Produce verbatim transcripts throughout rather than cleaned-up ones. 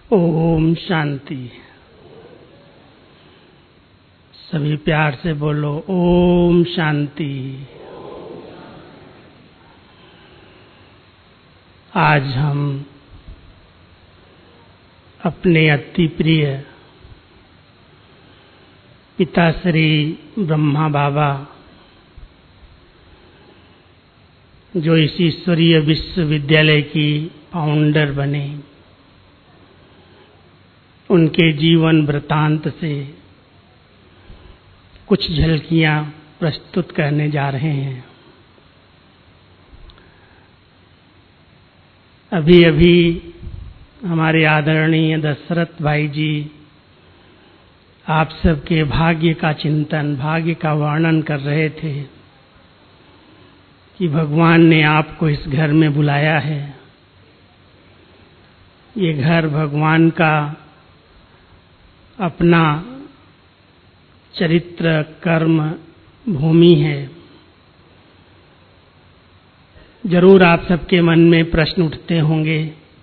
ओम शांति। सभी प्यार से बोलो ओम शांति। आज हम अपने अति प्रिय पिता श्री ब्रह्मा बाबा, जो इस ईश्वरीय विश्वविद्यालय की फाउंडर बने, उनके जीवन वृतांत से कुछ झलकियां प्रस्तुत करने जा रहे हैं। अभी अभी हमारे आदरणीय दशरथ भाई जी आप सबके भाग्य का चिंतन, भाग्य का वर्णन कर रहे थे कि भगवान ने आपको इस घर में बुलाया है। ये घर भगवान का अपना चरित्र कर्म भूमि है। जरूर आप सबके मन में प्रश्न उठते होंगे,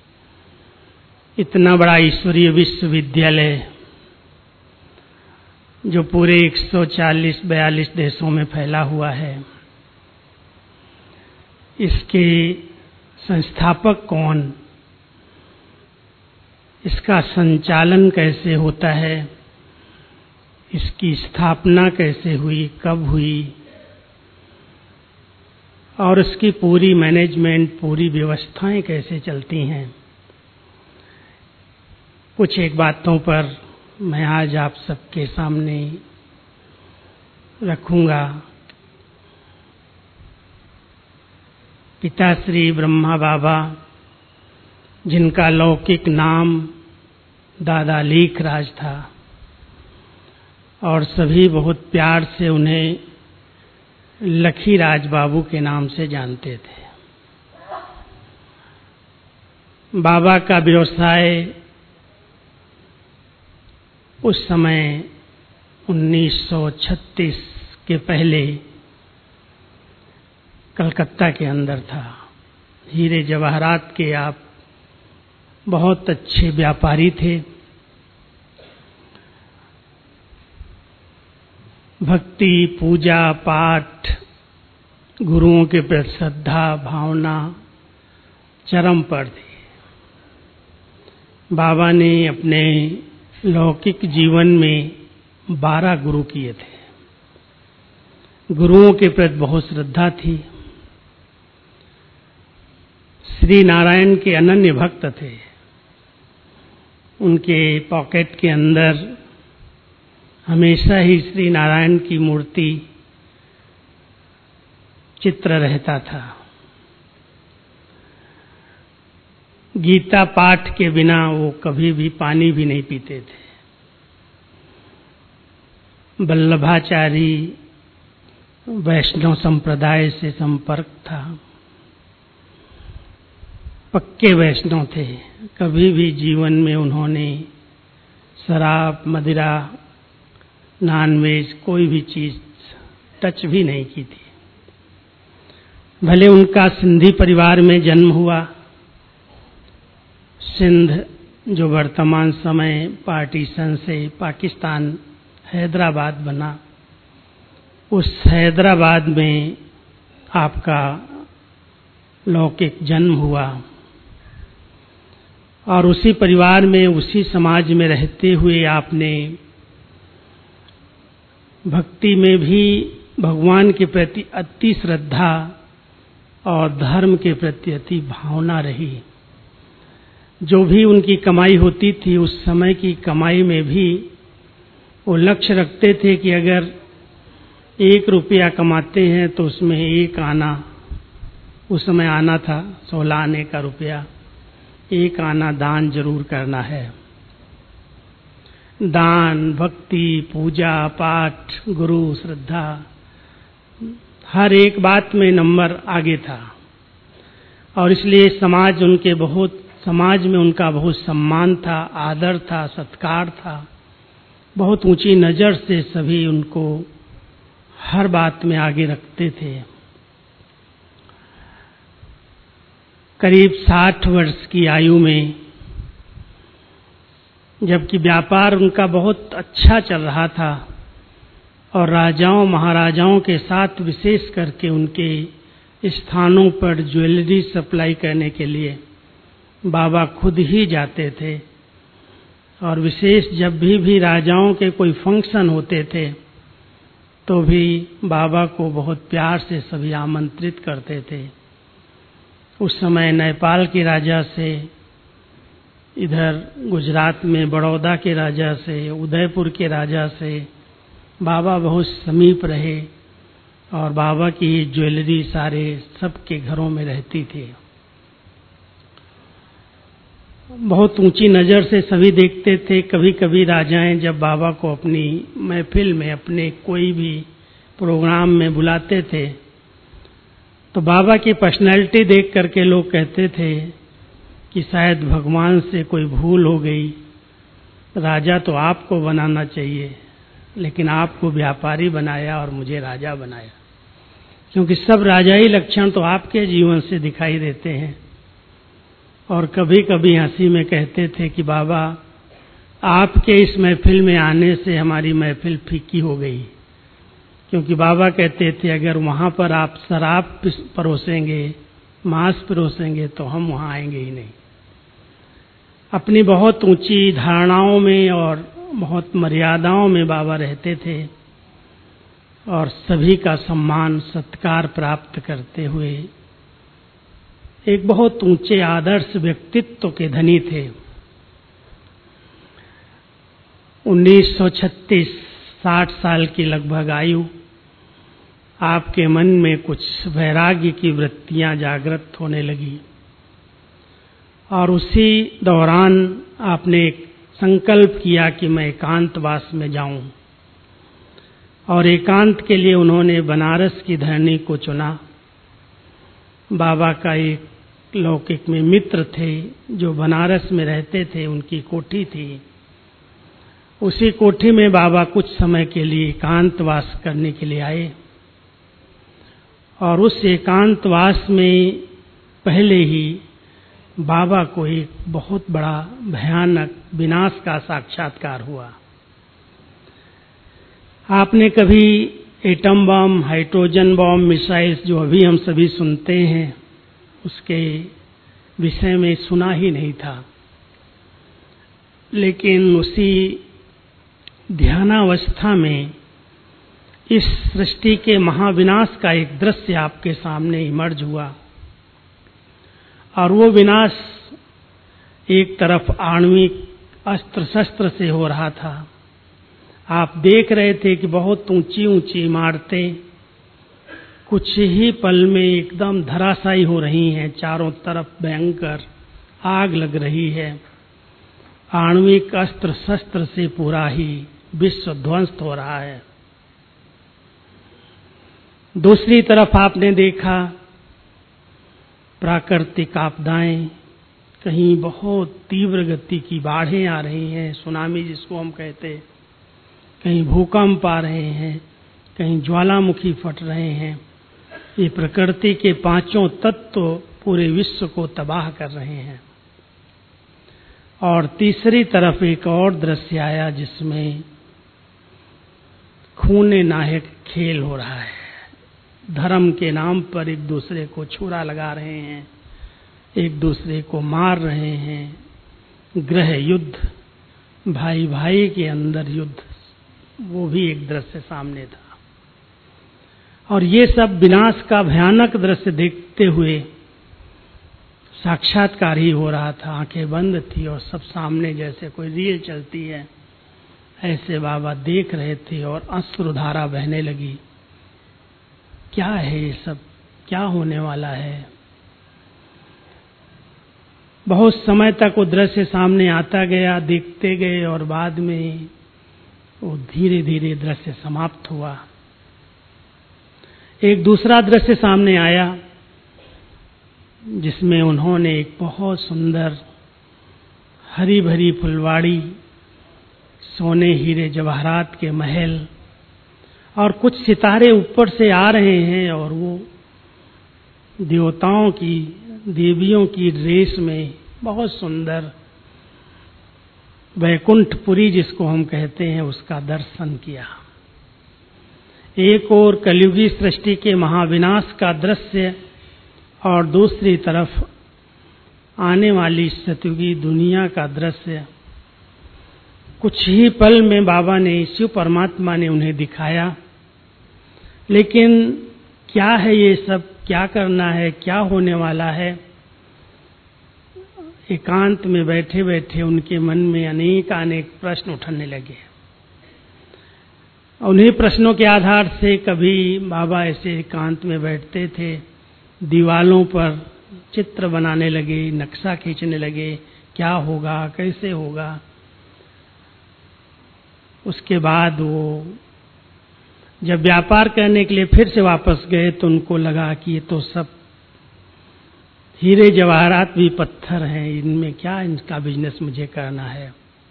इतना बड़ा ईश्वरीय विश्वविद्यालय जो पूरे एक सौ चालीस बयालीस देशों में फैला हुआ है, इसके संस्थापक कौन, इसका संचालन कैसे होता है, इसकी स्थापना कैसे हुई, कब हुई, और इसकी पूरी मैनेजमेंट, पूरी व्यवस्थाएं कैसे चलती हैं, कुछ एक बातों पर मैं आज आप सबके सामने रखूंगा। पिता श्री ब्रह्मा बाबा, जिनका लौकिक नाम दादा लीखराज था और सभी बहुत प्यार से उन्हें लखीराज बाबू के नाम से जानते थे। बाबा का व्यवसाय उस समय उन्नीस सौ छत्तीस के पहले कलकत्ता के अंदर था। हीरे जवाहरात के आप बहुत अच्छे व्यापारी थे। भक्ति, पूजा पाठ, गुरुओं के प्रति श्रद्धा भावना चरम पर थी। बाबा ने अपने लौकिक जीवन में बारह गुरु किए थे। गुरुओं के प्रति बहुत श्रद्धा थी। श्री नारायण के अनन्य भक्त थे। उनके पॉकेट के अंदर हमेशा ही श्री नारायण की मूर्ति चित्र रहता था। गीता पाठ के बिना वो कभी भी पानी भी नहीं पीते थे। वल्लभाचारी वैष्णव संप्रदाय से संपर्क था। पक्के वैष्णव थे। कभी भी जीवन में उन्होंने शराब, मदिरा, नॉनवेज कोई भी चीज टच भी नहीं की थी। भले उनका सिंधी परिवार में जन्म हुआ। सिंध जो वर्तमान समय पार्टीशन से पाकिस्तान हैदराबाद बना, उस हैदराबाद में आपका लौकिक जन्म हुआ और उसी परिवार में, उसी समाज में रहते हुए आपने भक्ति में भी भगवान के प्रति अति श्रद्धा और धर्म के प्रति अति भावना रही। जो भी उनकी कमाई होती थी, उस समय की कमाई में भी वो लक्ष्य रखते थे कि अगर एक रुपया कमाते हैं तो उसमें एक आना, उस समय आना था सोलह आने का रुपया, एक आना दान जरूर करना है। दान, भक्ति, पूजा पाठ, गुरु, श्रद्धा, हर एक बात में नंबर आगे था। और इसलिए समाज उनके बहुत समाज में उनका बहुत सम्मान था, आदर था, सत्कार था। बहुत ऊंची नजर से सभी उनको हर बात में आगे रखते थे। करीब साठ वर्ष की आयु में जबकि व्यापार उनका बहुत अच्छा चल रहा था और राजाओं महाराजाओं के साथ विशेष करके उनके स्थानों पर ज्वेलरी सप्लाई करने के लिए बाबा खुद ही जाते थे। और विशेष जब भी भी राजाओं के कोई फंक्शन होते थे तो भी बाबा को बहुत प्यार से सभी आमंत्रित करते थे। उस समय नेपाल के राजा से, इधर गुजरात में बड़ौदा के राजा से, उदयपुर के राजा से बाबा बहुत समीप रहे और बाबा की ज्वेलरी सारे सबके घरों में रहती थी। बहुत ऊंची नज़र से सभी देखते थे। कभी कभी राजाएं जब बाबा को अपनी महफिल में, अपने कोई भी प्रोग्राम में बुलाते थे तो बाबा की पर्सनैलिटी देख करके लोग कहते थे कि शायद भगवान से कोई भूल हो गई, राजा तो आपको बनाना चाहिए लेकिन आपको व्यापारी बनाया और मुझे राजा बनाया, क्योंकि सब राजाई लक्षण तो आपके जीवन से दिखाई देते हैं। और कभी कभी हंसी में कहते थे कि बाबा आपके इस महफिल में आने से हमारी महफिल फीकी हो गई, क्योंकि बाबा कहते थे अगर वहाँ पर आप शराब परोसेंगे, मांस परोसेंगे तो हम वहाँ आएंगे ही नहीं। अपनी बहुत ऊंची धारणाओं में और बहुत मर्यादाओं में बाबा रहते थे और सभी का सम्मान सत्कार प्राप्त करते हुए एक बहुत ऊंचे आदर्श व्यक्तित्व के धनी थे। उन्नीस सौ छत्तीस, साठ साल की लगभग आयु, आपके मन में कुछ वैराग्य की वृत्तियां जागृत होने लगी और उसी दौरान आपने एक संकल्प किया कि मैं एकांतवास में जाऊं और एकांत के लिए उन्होंने बनारस की धरनी को चुना। बाबा का एक लौकिक में मित्र थे जो बनारस में रहते थे, उनकी कोठी थी। उसी कोठी में बाबा कुछ समय के लिए एकांतवास करने के लिए आए और उस एकांतवास में पहले ही बाबा को एक बहुत बड़ा भयानक विनाश का साक्षात्कार हुआ। आपने कभी atom bomb, hydrogen bomb, missiles जो अभी हम सभी सुनते हैं उसके विषय में सुना ही नहीं था, लेकिन उसी ध्यानावस्था में इस सृष्टि के महाविनाश का एक दृश्य आपके सामने इमर्ज हुआ और वो विनाश एक तरफ आणविक अस्त्र शस्त्र से हो रहा था। आप देख रहे थे कि बहुत ऊंची ऊंची इमारतें कुछ ही पल में एकदम धराशायी हो रही हैं, चारों तरफ भयंकर आग लग रही है। आणविक अस्त्र शस्त्र से पूरा ही विश्व ध्वस्त हो रहा है। दूसरी तरफ आपने देखा प्राकृतिक आपदाएं, कहीं बहुत तीव्र गति की बाढ़ें आ रही हैं, सुनामी जिसको हम कहते हैं, कहीं भूकंप आ रहे हैं, कहीं ज्वालामुखी फट रहे हैं। ये प्रकृति के पांचों तत्व पूरे विश्व को तबाह कर रहे हैं। और तीसरी तरफ एक और दृश्य आया जिसमें खूने नाहक खेल हो रहा है। धर्म के नाम पर एक दूसरे को छुरा लगा रहे हैं, एक दूसरे को मार रहे हैं, गृह युद्ध, भाई भाई के अंदर युद्ध, वो भी एक दृश्य सामने था। और ये सब विनाश का भयानक दृश्य देखते हुए साक्षात्कार ही हो रहा था। आंखें बंद थी और सब सामने जैसे कोई रील चलती है ऐसे बाबा देख रहे थे और अश्रुधारा बहने लगी। क्या है ये सब, क्या होने वाला है? बहुत समय तक वो दृश्य सामने आता गया, देखते गए और बाद में वो धीरे धीरे दृश्य समाप्त हुआ। एक दूसरा दृश्य सामने आया जिसमें उन्होंने एक बहुत सुंदर हरी भरी फुलवाड़ी, सोने हीरे जवाहरात के महल और कुछ सितारे ऊपर से आ रहे हैं और वो देवताओं की, देवियों की ड्रेस में बहुत सुंदर वैकुंठपुरी जिसको हम कहते हैं उसका दर्शन किया। एक ओर कलयुगी सृष्टि के महाविनाश का दृश्य और दूसरी तरफ आने वाली सतयुगी दुनिया का दृश्य कुछ ही पल में बाबा ने, शिव परमात्मा ने उन्हें दिखाया। लेकिन क्या है ये सब, क्या करना है, क्या होने वाला है, एकांत में बैठे बैठे उनके मन में अनेक अनेक प्रश्न उठने लगे। उन्हीं प्रश्नों के आधार से कभी बाबा ऐसे एकांत में बैठते थे, दीवालों पर चित्र बनाने लगे, नक्शा खींचने लगे, क्या होगा, कैसे होगा। उसके बाद वो जब व्यापार करने के लिए फिर से वापस गए तो उनको लगा कि ये तो सब हीरे जवाहरात भी पत्थर हैं, इनमें क्या इनका बिजनेस मुझे करना है।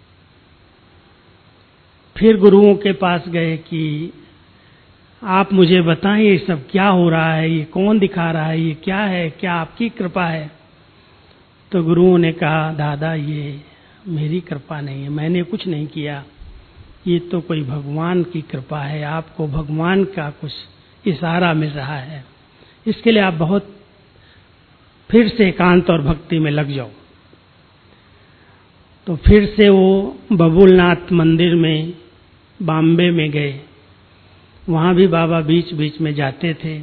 फिर गुरुओं के पास गए कि आप मुझे बताएं ये सब क्या हो रहा है, ये कौन दिखा रहा है, ये क्या है, क्या आपकी कृपा है। तो गुरुओं ने कहा, दादा ये मेरी कृपा नहीं है, मैंने कुछ नहीं किया, ये तो कोई भगवान की कृपा है, आपको भगवान का कुछ इशारा मिल रहा है, इसके लिए आप बहुत फिर से एकांत और भक्ति में लग जाओ। तो फिर से वो बबुलनाथ मंदिर में बॉम्बे में गए, वहाँ भी बाबा बीच बीच में जाते थे।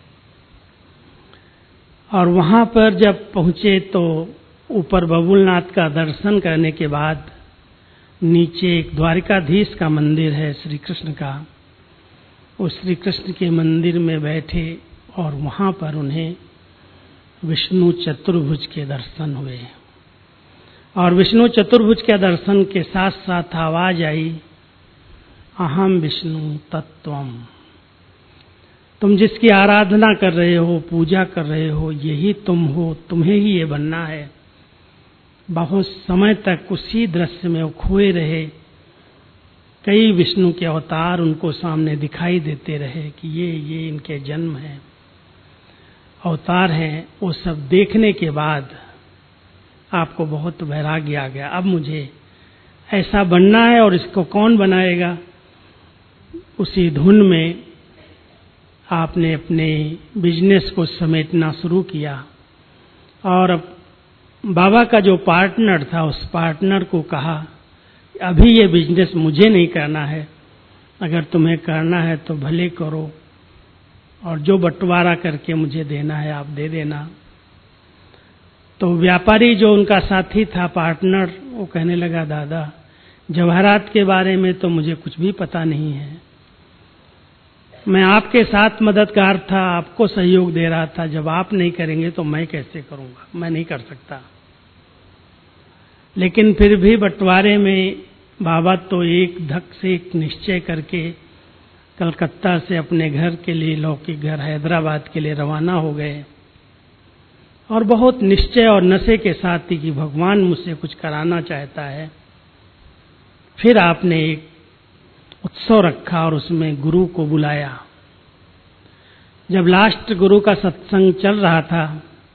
और वहाँ पर जब पहुँचे तो ऊपर बबुलनाथ का दर्शन करने के बाद नीचे एक द्वारिकाधीश का मंदिर है श्री कृष्ण का, उस श्री कृष्ण के मंदिर में बैठे और वहाँ पर उन्हें विष्णु चतुर्भुज के दर्शन हुए। और विष्णु चतुर्भुज के दर्शन के साथ साथ आवाज आई, अहम विष्णु तत्वम, तुम जिसकी आराधना कर रहे हो, पूजा कर रहे हो, यही तुम हो, तुम्हें ही ये बनना है। बहुत समय तक उसी दृश्य में वो खोए रहे, कई विष्णु के अवतार उनको सामने दिखाई देते रहे कि ये ये इनके जन्म है, अवतार हैं। वो सब देखने के बाद आपको बहुत वैराग्य आ गया, अब मुझे ऐसा बनना है और इसको कौन बनाएगा। उसी धुन में आपने अपने बिजनेस को समेटना शुरू किया और अब बाबा का जो पार्टनर था उस पार्टनर को कहा, अभी ये बिजनेस मुझे नहीं करना है, अगर तुम्हें करना है तो भले करो और जो बंटवारा करके मुझे देना है आप दे देना। तो व्यापारी जो उनका साथी था, पार्टनर, वो कहने लगा, दादा जवाहरात के बारे में तो मुझे कुछ भी पता नहीं है, मैं आपके साथ मददगार था, आपको सहयोग दे रहा था, जब आप नहीं करेंगे तो मैं कैसे करूंगा, मैं नहीं कर सकता। लेकिन फिर भी बंटवारे में बाबा तो एक धक से एक निश्चय करके कलकत्ता से अपने घर के लिए, लौकिक घर हैदराबाद के लिए रवाना हो गए और बहुत निश्चय और नशे के साथ ही कि भगवान मुझसे कुछ कराना चाहता है। फिर आपने एक उत्सव रखा और उसमें गुरु को बुलाया। जब लास्ट गुरु का सत्संग चल रहा था,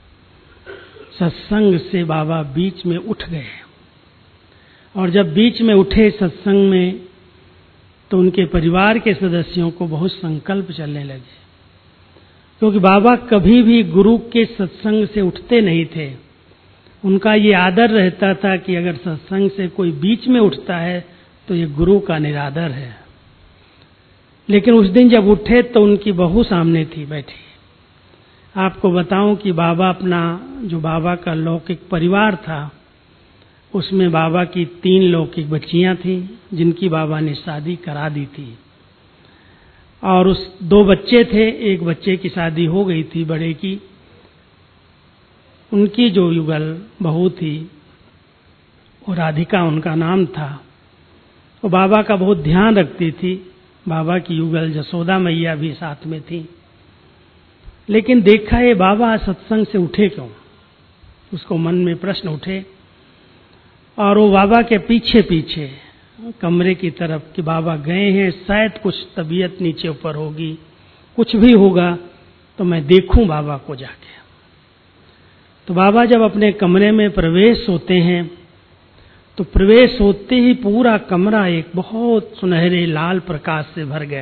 सत्संग से बाबा बीच में उठ गए और जब बीच में उठे सत्संग में तो उनके परिवार के सदस्यों को बहुत संकल्प चलने लगे, क्योंकि बाबा कभी भी गुरु के सत्संग से उठते नहीं थे। उनका ये आदर रहता था कि अगर सत्संग से कोई बीच में उठता है तो ये गुरु का निरादर है। लेकिन उस दिन जब उठे तो उनकी बहू सामने थी बैठी। आपको बताऊं कि बाबा अपना, जो बाबा का लौकिक परिवार था, उसमें बाबा की तीन लौकिक बच्चियां थीं जिनकी बाबा ने शादी करा दी थी और उस दो बच्चे थे, एक बच्चे की शादी हो गई थी बड़े की। उनकी जो युगल बहू थी वो राधिका उनका नाम था, वो बाबा का बहुत ध्यान रखती थी। बाबा की युगल जसोदा मैया भी साथ में थी। लेकिन देखा ये बाबा सत्संग से उठे क्यों, उसको मन में प्रश्न उठे और वो बाबा के पीछे पीछे कमरे की तरफ कि बाबा गए हैं, शायद कुछ तबीयत नीचे ऊपर होगी, कुछ भी होगा तो मैं देखूं बाबा को जाके। तो बाबा जब अपने कमरे में प्रवेश होते हैं तो प्रवेश होते ही पूरा कमरा एक बहुत सुनहरे लाल प्रकाश से भर गया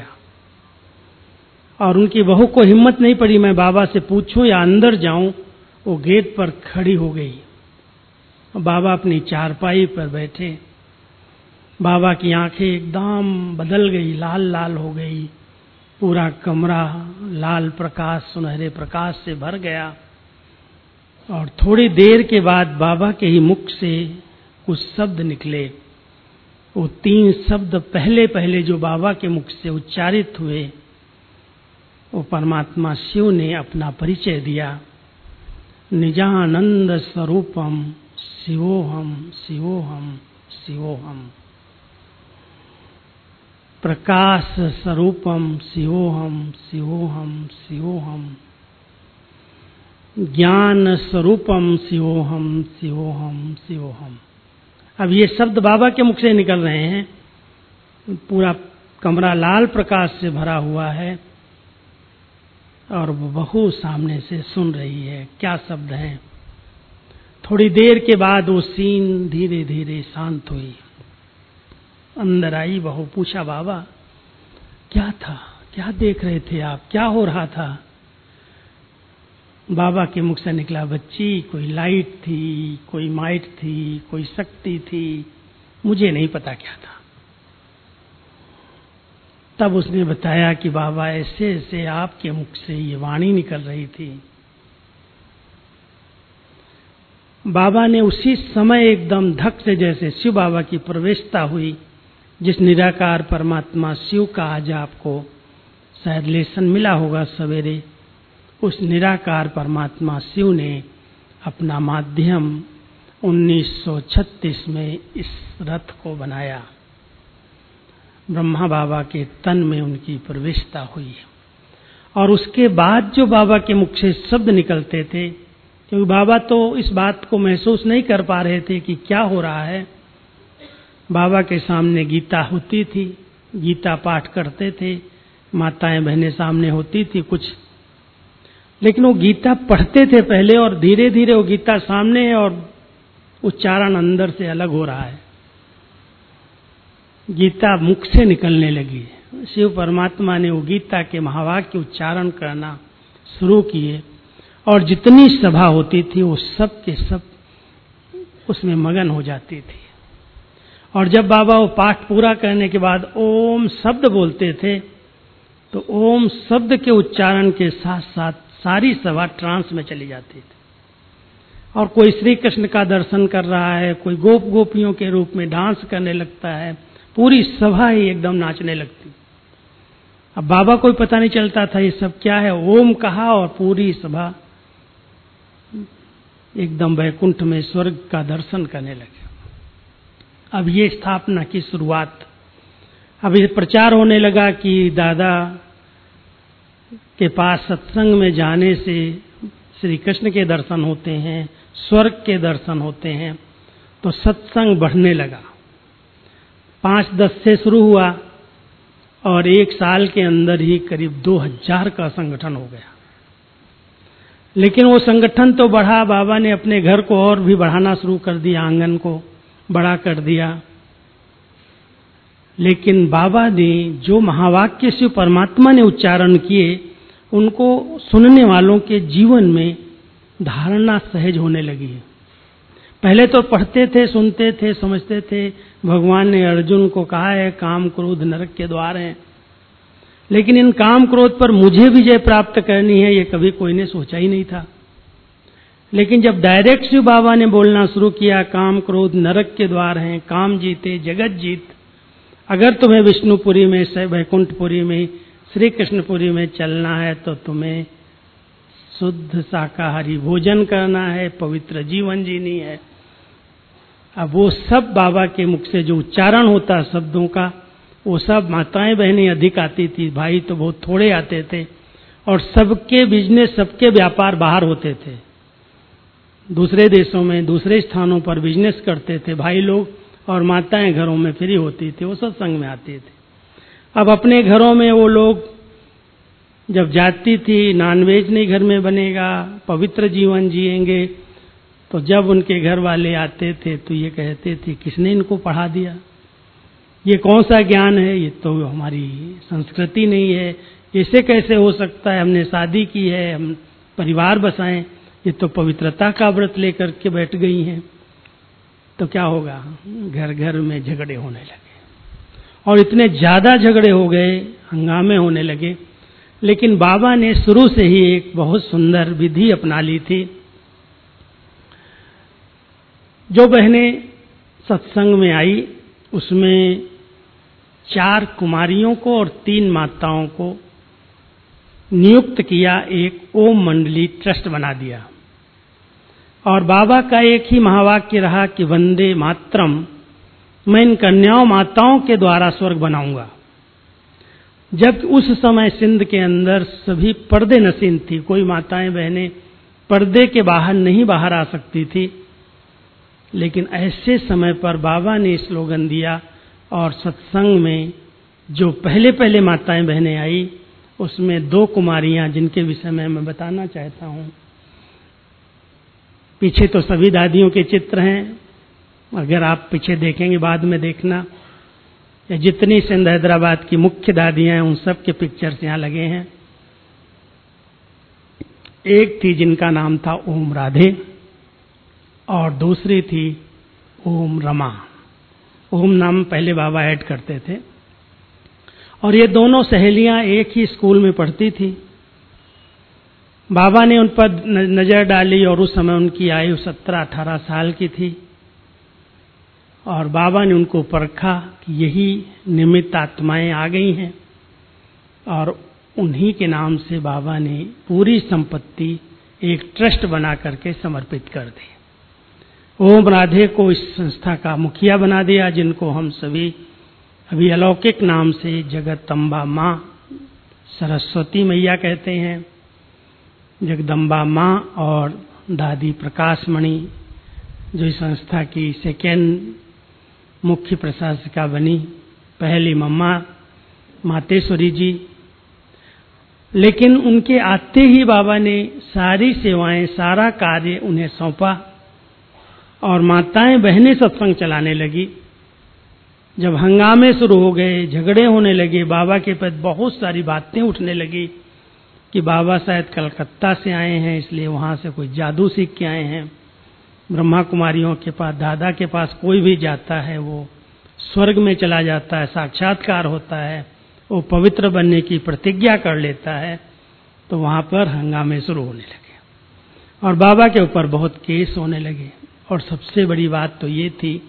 और उनकी बहू को हिम्मत नहीं पड़ी मैं बाबा से पूछूं या अंदर जाऊं। वो गेट पर खड़ी हो गई। बाबा अपनी चारपाई पर बैठे। बाबा की आंखें एकदम बदल गई, लाल लाल हो गई। पूरा कमरा लाल प्रकाश, सुनहरे प्रकाश से भर गया और थोड़ी देर के बाद बाबा के ही मुख से कुछ शब्द निकले। वो तीन शब्द पहले पहले जो बाबा के मुख से उच्चारित हुए, वो परमात्मा शिव ने अपना परिचय दिया। निजानंद स्वरूपम शिवोहम शिवोहम शिवोहम। प्रकाश स्वरूपम शिवोहम शिवोहम शिवोहम। ज्ञान स्वरूपम शिवोहम शिवोहम शिवोहम। अब ये शब्द बाबा के मुख से निकल रहे हैं। पूरा कमरा लाल प्रकाश से भरा हुआ है और वो बहू सामने से सुन रही है। क्या शब्द हैं? थोड़ी देर के बाद वो सीन धीरे धीरे शांत हुई। अंदर आई बहू, पूछा बाबा क्या था, क्या देख रहे थे आप, क्या हो रहा था? बाबा के मुख से निकला, बच्ची कोई लाइट थी, कोई माइट थी, कोई शक्ति थी, मुझे नहीं पता क्या था। तब उसने बताया कि बाबा ऐसे ऐसे आपके मुख से ये वाणी निकल रही थी। बाबा ने उसी समय एकदम धक से, जैसे शिव बाबा की प्रवेशता हुई, जिस निराकार परमात्मा शिव का आज आपको शायद लेसन मिला होगा सवेरे, उस निराकार परमात्मा शिव ने अपना माध्यम उन्नीस सौ छत्तीस में इस रथ को बनाया। ब्रह्मा बाबा के तन में उनकी प्रवेशता हुई और उसके बाद जो बाबा के मुख से शब्द निकलते थे, क्योंकि बाबा तो इस बात को महसूस नहीं कर पा रहे थे कि क्या हो रहा है। बाबा के सामने गीता होती थी, गीता पाठ करते थे, माताएं बहनें सामने होती थी कुछ, लेकिन वो गीता पढ़ते थे पहले और धीरे धीरे वो गीता सामने है और उच्चारण अंदर से अलग हो रहा है। गीता मुख से निकलने लगी। शिव परमात्मा ने वो गीता के महावाक्य उच्चारण करना शुरू किए और जितनी सभा होती थी वो सब के सब उसमें मगन हो जाती थी। और जब बाबा वो पाठ पूरा करने के बाद ओम शब्द बोलते थे, तो ओम शब्द के उच्चारण के साथ साथ सारी सभा ट्रांस में चली जाती थी। और कोई श्री कृष्ण का दर्शन कर रहा है, कोई गोप गोपियों के रूप में डांस करने लगता है, पूरी सभा ही एकदम नाचने लगती। अब बाबा को पता नहीं चलता था ये सब क्या है। ओम कहा और पूरी सभा एकदम वैकुंठ में स्वर्ग का दर्शन करने लगे। अब ये स्थापना की शुरुआत, अब ये प्रचार होने लगा कि दादा के पास सत्संग में जाने से श्री कृष्ण के दर्शन होते हैं, स्वर्ग के दर्शन होते हैं। तो सत्संग बढ़ने लगा। पांच दस से शुरू हुआ और एक साल के अंदर ही करीब दो हजार का संगठन हो गया। लेकिन वो संगठन तो बढ़ा, बाबा ने अपने घर को और भी बढ़ाना शुरू कर दिया, आंगन को बड़ा कर दिया। लेकिन बाबा ने जो महावाक्य शिव परमात्मा ने उच्चारण किए, उनको सुनने वालों के जीवन में धारणा सहज होने लगी। पहले तो पढ़ते थे, सुनते थे, समझते थे। भगवान ने अर्जुन को कहा है काम क्रोध नरक के द्वार हैं, लेकिन इन काम क्रोध पर मुझे विजय प्राप्त करनी है, ये कभी कोई ने सोचा ही नहीं था। लेकिन जब डायरेक्ट शिव बाबा ने बोलना शुरू किया, काम क्रोध नरक के द्वार हैं, काम जीते जगत जीत, अगर तुम्हें विष्णुपुरी में, वैकुंठपुरी में, श्री कृष्णपुरी में चलना है तो तुम्हें शुद्ध शाकाहारी भोजन करना है, पवित्र जीवन जीनी है। अब वो सब बाबा के मुख से जो उच्चारण होता शब्दों का, वो सब माताएं बहनें अधिक आती थी, भाई तो बहुत थोड़े आते थे। और सबके बिजनेस, सबके व्यापार बाहर होते थे, दूसरे देशों में, दूसरे स्थानों पर बिजनेस करते थे भाई लोग, और माताएं घरों में फ्री होती थी, वो सत्संग में आती थी। अब अपने घरों में वो लोग जब जाती थी, नॉनवेज नहीं घर में बनेगा, पवित्र जीवन जिएंगे, तो जब उनके घर वाले आते थे तो ये कहते थे, किसने इनको पढ़ा दिया, ये कौन सा ज्ञान है, ये तो हमारी संस्कृति नहीं है, ऐसे कैसे हो सकता है, हमने शादी की है, हम परिवार बसाएं, ये तो पवित्रता का व्रत लेकर के बैठ गई हैं। तो क्या होगा, घर घर में झगड़े होने लगे और इतने ज्यादा झगड़े हो गए, हंगामे होने लगे। लेकिन बाबा ने शुरू से ही एक बहुत सुंदर विधि अपना ली थी। जो बहनें सत्संग में आई उसमें चार कुमारियों को और तीन माताओं को नियुक्त किया, एक ओम मंडली ट्रस्ट बना दिया। और बाबा का एक ही महावाक्य रहा कि वंदे मातरम, मैं इन कन्याओं माताओं के द्वारा स्वर्ग बनाऊंगा। जब उस समय सिंध के अंदर सभी पर्दे नशीन थी, कोई माताएं बहनें पर्दे के बाहर नहीं बाहर आ सकती थी। लेकिन ऐसे समय पर बाबा ने स्लोगन दिया और सत्संग में जो पहले पहले माताएं बहनें आई उसमें दो कुमारियां जिनके विषय में मैं बताना चाहता हूं। पीछे तो सभी दादियों के चित्र हैं, अगर आप पीछे देखेंगे बाद में देखना, या जितनी सिंध हैदराबाद की मुख्य दादियां हैं उन सब के पिक्चर्स यहां लगे हैं। एक थी जिनका नाम था ओम राधे और दूसरी थी ओम रमा। ओम नाम पहले बाबा ऐड करते थे और ये दोनों सहेलियां एक ही स्कूल में पढ़ती थी। बाबा ने उन पर नजर डाली और उस समय उनकी आयु सत्रह अठारह साल की थी और बाबा ने उनको परखा कि यही निमित्त आत्माएं आ गई हैं और उन्हीं के नाम से बाबा ने पूरी संपत्ति एक ट्रस्ट बना करके समर्पित कर दी। ओम राधे को इस संस्था का मुखिया बना दिया, जिनको हम सभी अभी अलौकिक नाम से जगदम्बा माँ सरस्वती मैया कहते हैं। जगदम्बा माँ और दादी प्रकाशमणि जो इस संस्था की सेकेंड मुख्य प्रशासिका बनी, पहली मम्मा मातेश्वरी जी। लेकिन उनके आते ही बाबा ने सारी सेवाएं, सारा कार्य उन्हें सौंपा और माताएं बहनें सत्संग चलाने लगी। जब हंगामे शुरू हो गए, झगड़े होने लगे, बाबा के प्रति बहुत सारी बातें उठने लगी कि बाबा शायद कलकत्ता से आए हैं इसलिए वहां से कोई जादू सीख के आए हैं। ब्रह्मा कुमारियों के पास, दादा के पास कोई भी जाता है वो स्वर्ग में चला जाता है, साक्षात्कार होता है, वो पवित्र बनने की प्रतिज्ञा कर लेता है। तो वहां पर हंगामे शुरू होने लगे और बाबा के ऊपर बहुत केस होने लगे। और सबसे बड़ी बात तो ये थी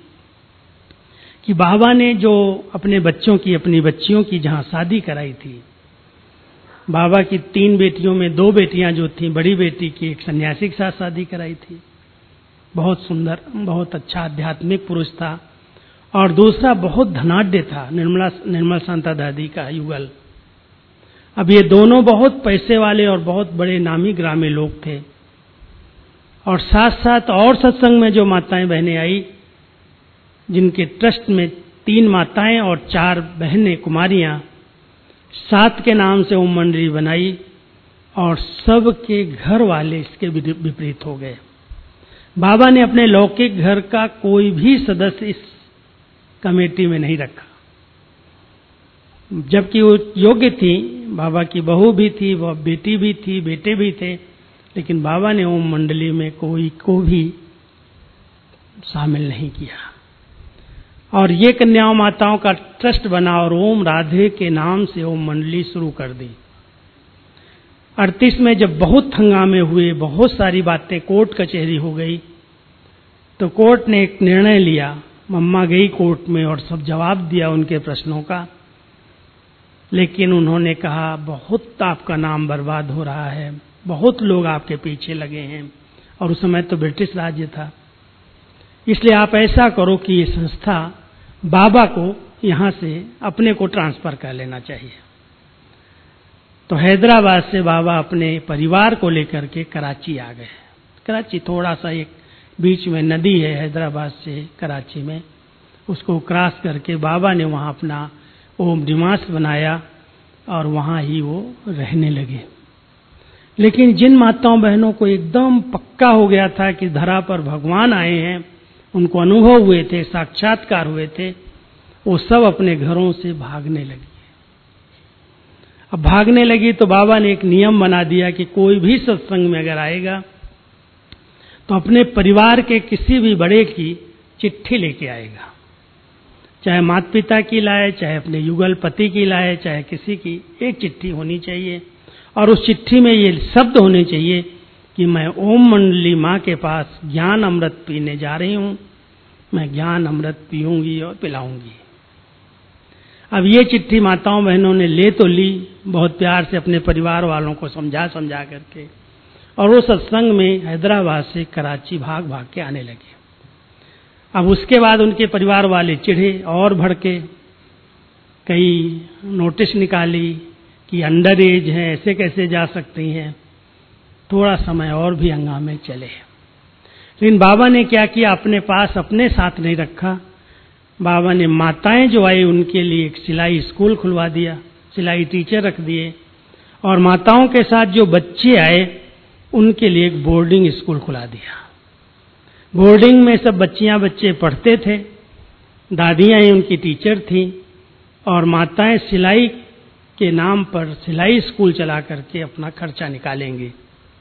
कि बाबा ने जो अपने बच्चों की, अपनी बच्चियों की जहां शादी कराई थी, बाबा की तीन बेटियों में दो बेटियां जो थीं, बड़ी बेटी की एक सन्यासी के साथ शादी कराई थी, बहुत सुंदर, बहुत अच्छा आध्यात्मिक पुरुष था, और दूसरा बहुत धनाढ्य था, निर्मला निर्मल शांता दादी का युगल। अब ये दोनों बहुत पैसे वाले और बहुत बड़े नामी ग्रामी लोग थे। और साथ साथ और सत्संग में जो माताएं बहनें आई, जिनके ट्रस्ट में तीन माताएं और चार बहनें कुमारियां, सात के नाम से ओम मंडली बनाई और सब के घर वाले इसके विपरीत हो गए। बाबा ने अपने लौकिक घर का कोई भी सदस्य इस कमेटी में नहीं रखा, जबकि वो योग्य थी, बाबा की बहू भी थी, वह बेटी भी थी, बेटे भी थे, लेकिन बाबा ने ओम मंडली में कोई को भी शामिल नहीं किया। और ये कन्याओं माताओं का ट्रस्ट बना और ओम राधे के नाम से ओम मंडली शुरू कर दी। अड़तीस में जब बहुत हंगामे हुए, बहुत सारी बातें कोर्ट कचहरी हो गई, तो कोर्ट ने एक निर्णय लिया। मम्मा गई कोर्ट में और सब जवाब दिया उनके प्रश्नों का, लेकिन उन्होंने कहा बहुत आपका नाम बर्बाद हो रहा है, बहुत लोग आपके पीछे लगे हैं, और उस समय तो ब्रिटिश राज्य था, इसलिए आप ऐसा करो कि ये संस्था बाबा को यहां से अपने को ट्रांसफर कर लेना चाहिए। तो हैदराबाद से बाबा अपने परिवार को लेकर के कराची आ गए। कराची थोड़ा सा एक बीच में नदी है हैदराबाद से कराची में, उसको क्रॉस करके बाबा ने वहां अपना ओम निवास बनाया और वहां ही वो रहने लगे। लेकिन जिन माताओं बहनों को एकदम पक्का हो गया था कि धरा पर भगवान आए हैं, उनको अनुभव हुए थे, साक्षात्कार हुए थे, वो सब अपने घरों से भागने लगी। अब भागने लगी तो बाबा ने एक नियम बना दिया कि कोई भी सत्संग में अगर आएगा तो अपने परिवार के किसी भी बड़े की चिट्ठी लेके आएगा, चाहे माता पिता की लाए, चाहे अपने युगल पति की लाए, चाहे किसी की, एक चिट्ठी होनी चाहिए। और उस चिट्ठी में ये शब्द होने चाहिए कि मैं ओम मंडली माँ के पास ज्ञान अमृत पीने जा रही हूँ, मैं ज्ञान अमृत पीऊंगी और पिलाऊंगी। अब ये चिट्ठी माताओं बहनों ने ले तो ली, बहुत प्यार से अपने परिवार वालों को समझा समझा करके, और वो सत्संग में हैदराबाद से कराची भाग भाग के आने लगे। अब उसके बाद उनके परिवार वाले चिढ़े और भड़के, कई नोटिस निकाली कि अंडर एज है, ऐसे कैसे जा सकती हैं। थोड़ा समय और भी हंगामे चले, लेकिन बाबा ने क्या किया, अपने पास अपने साथ नहीं रखा। बाबा ने माताएं जो आई उनके लिए एक सिलाई स्कूल खुलवा दिया, सिलाई टीचर रख दिए, और माताओं के साथ जो बच्चे आए उनके लिए एक बोर्डिंग स्कूल खुला दिया। बोर्डिंग में सब बच्चियां बच्चे पढ़ते थे, दादियां ही उनकी टीचर थीं, और माताएं सिलाई के नाम पर सिलाई स्कूल चला करके अपना खर्चा निकालेंगे।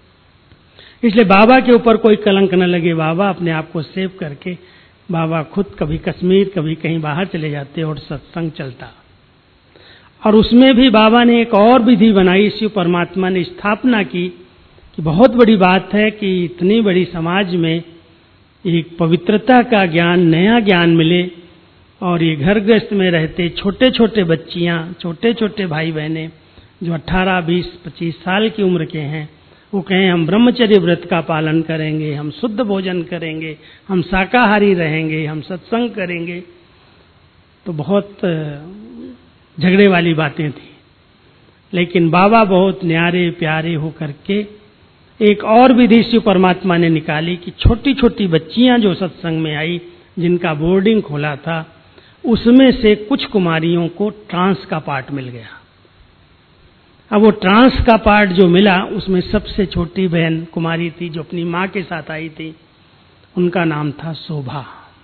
इसलिए बाबा के ऊपर कोई कलंक न लगे। बाबा अपने आप को सेव करके बाबा खुद कभी कश्मीर, कभी कहीं बाहर चले जाते और सत्संग चलता। और उसमें भी बाबा ने एक और विधि बनाई, शिव परमात्मा ने स्थापना की कि बहुत बड़ी बात है कि इतनी बड़ी समाज में एक पवित्रता का ज्ञान, नया ज्ञान मिले, और ये घर गृहस्थ में रहते छोटे छोटे बच्चियां, छोटे छोटे भाई बहने जो अठारह, बीस, पच्चीस साल की उम्र के हैं, वो कहें हम ब्रह्मचर्य व्रत का पालन करेंगे, हम शुद्ध भोजन करेंगे, हम शाकाहारी रहेंगे, हम सत्संग करेंगे, तो बहुत झगड़े वाली बातें थी। लेकिन बाबा बहुत न्यारे प्यारे होकर के एक और विधि शिव परमात्मा ने निकाली कि छोटी छोटी बच्चियां जो सत्संग में आई, जिनका बोर्डिंग खोला था, उसमें से कुछ कुमारियों को ट्रांस का पाठ मिल गया। अब वो ट्रांस का पाठ जो मिला, उसमें सबसे छोटी बहन कुमारी थी जो अपनी माँ के साथ आई थी, उनका नाम था शोभा।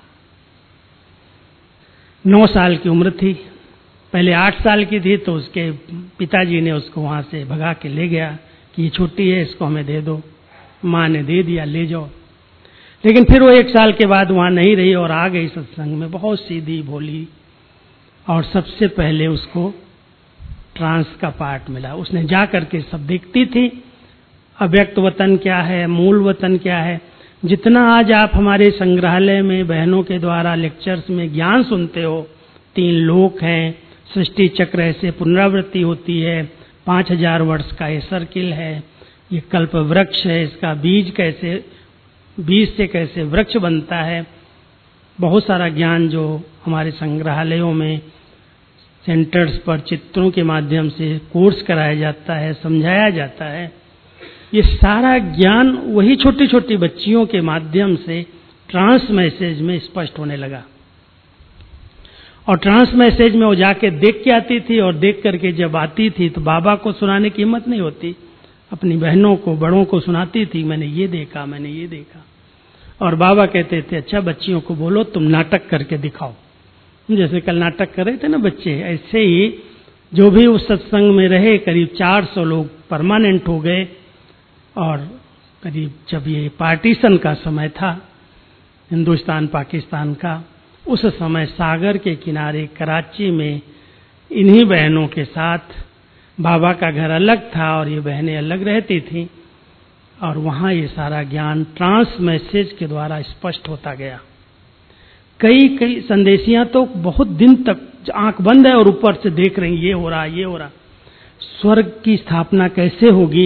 नौ साल की उम्र थी, पहले आठ साल की थी, तो उसके पिताजी ने उसको वहां से भगा के ले गया कि ये छोटी है, इसको हमें दे दो। माँ ने दे दिया, ले जाओ। लेकिन फिर वो एक साल के बाद वहां नहीं रही और आ गई सत्संग में, बहुत सीधी भोली, और सबसे पहले उसको ट्रांस का पाठ मिला। उसने जा करके सब देखती थी, अव्यक्त वतन क्या है, मूल वतन क्या है। जितना आज आप हमारे संग्रहालय में बहनों के द्वारा लेक्चर्स में ज्ञान सुनते हो, तीन लोक हैं, सृष्टि चक्र ऐसे पुनरावृत्ति होती है, पांच हजार वर्ष का ये सर्किल है, ये कल्प वृक्ष है, इसका बीज कैसे, बीज से कैसे वृक्ष बनता है, बहुत सारा ज्ञान जो हमारे संग्रहालयों में सेंटर्स पर चित्रों के माध्यम से कोर्स कराया जाता है, समझाया जाता है, ये सारा ज्ञान वही छोटी छोटी बच्चियों के माध्यम से ट्रांस मैसेज में स्पष्ट होने लगा। और ट्रांस मैसेज में वो जाके देख के आती थी, और देख करके जब आती थी तो बाबा को सुनाने की हिम्मत नहीं होती, अपनी बहनों को, बड़ों को सुनाती थी, मैंने ये देखा, मैंने ये देखा। और बाबा कहते थे, अच्छा बच्चियों को बोलो तुम नाटक करके दिखाओ। जैसे कल नाटक कर रहे थे ना बच्चे, ऐसे ही जो भी उस सत्संग में रहे, करीब चार सौ लोग परमानेंट हो गए। और करीब जब ये पार्टीशन का समय था, हिंदुस्तान पाकिस्तान का, उस समय सागर के किनारे कराची में इन्हीं बहनों के साथ, बाबा का घर अलग था और ये बहनें अलग रहती थीं, और वहाँ ये सारा ज्ञान ट्रांस मैसेज के द्वारा स्पष्ट होता गया। कई कई संदेशियां तो बहुत दिन तक आंख बंद है और ऊपर से देख रही, ये हो रहा, ये हो रहा। स्वर्ग की स्थापना कैसे होगी,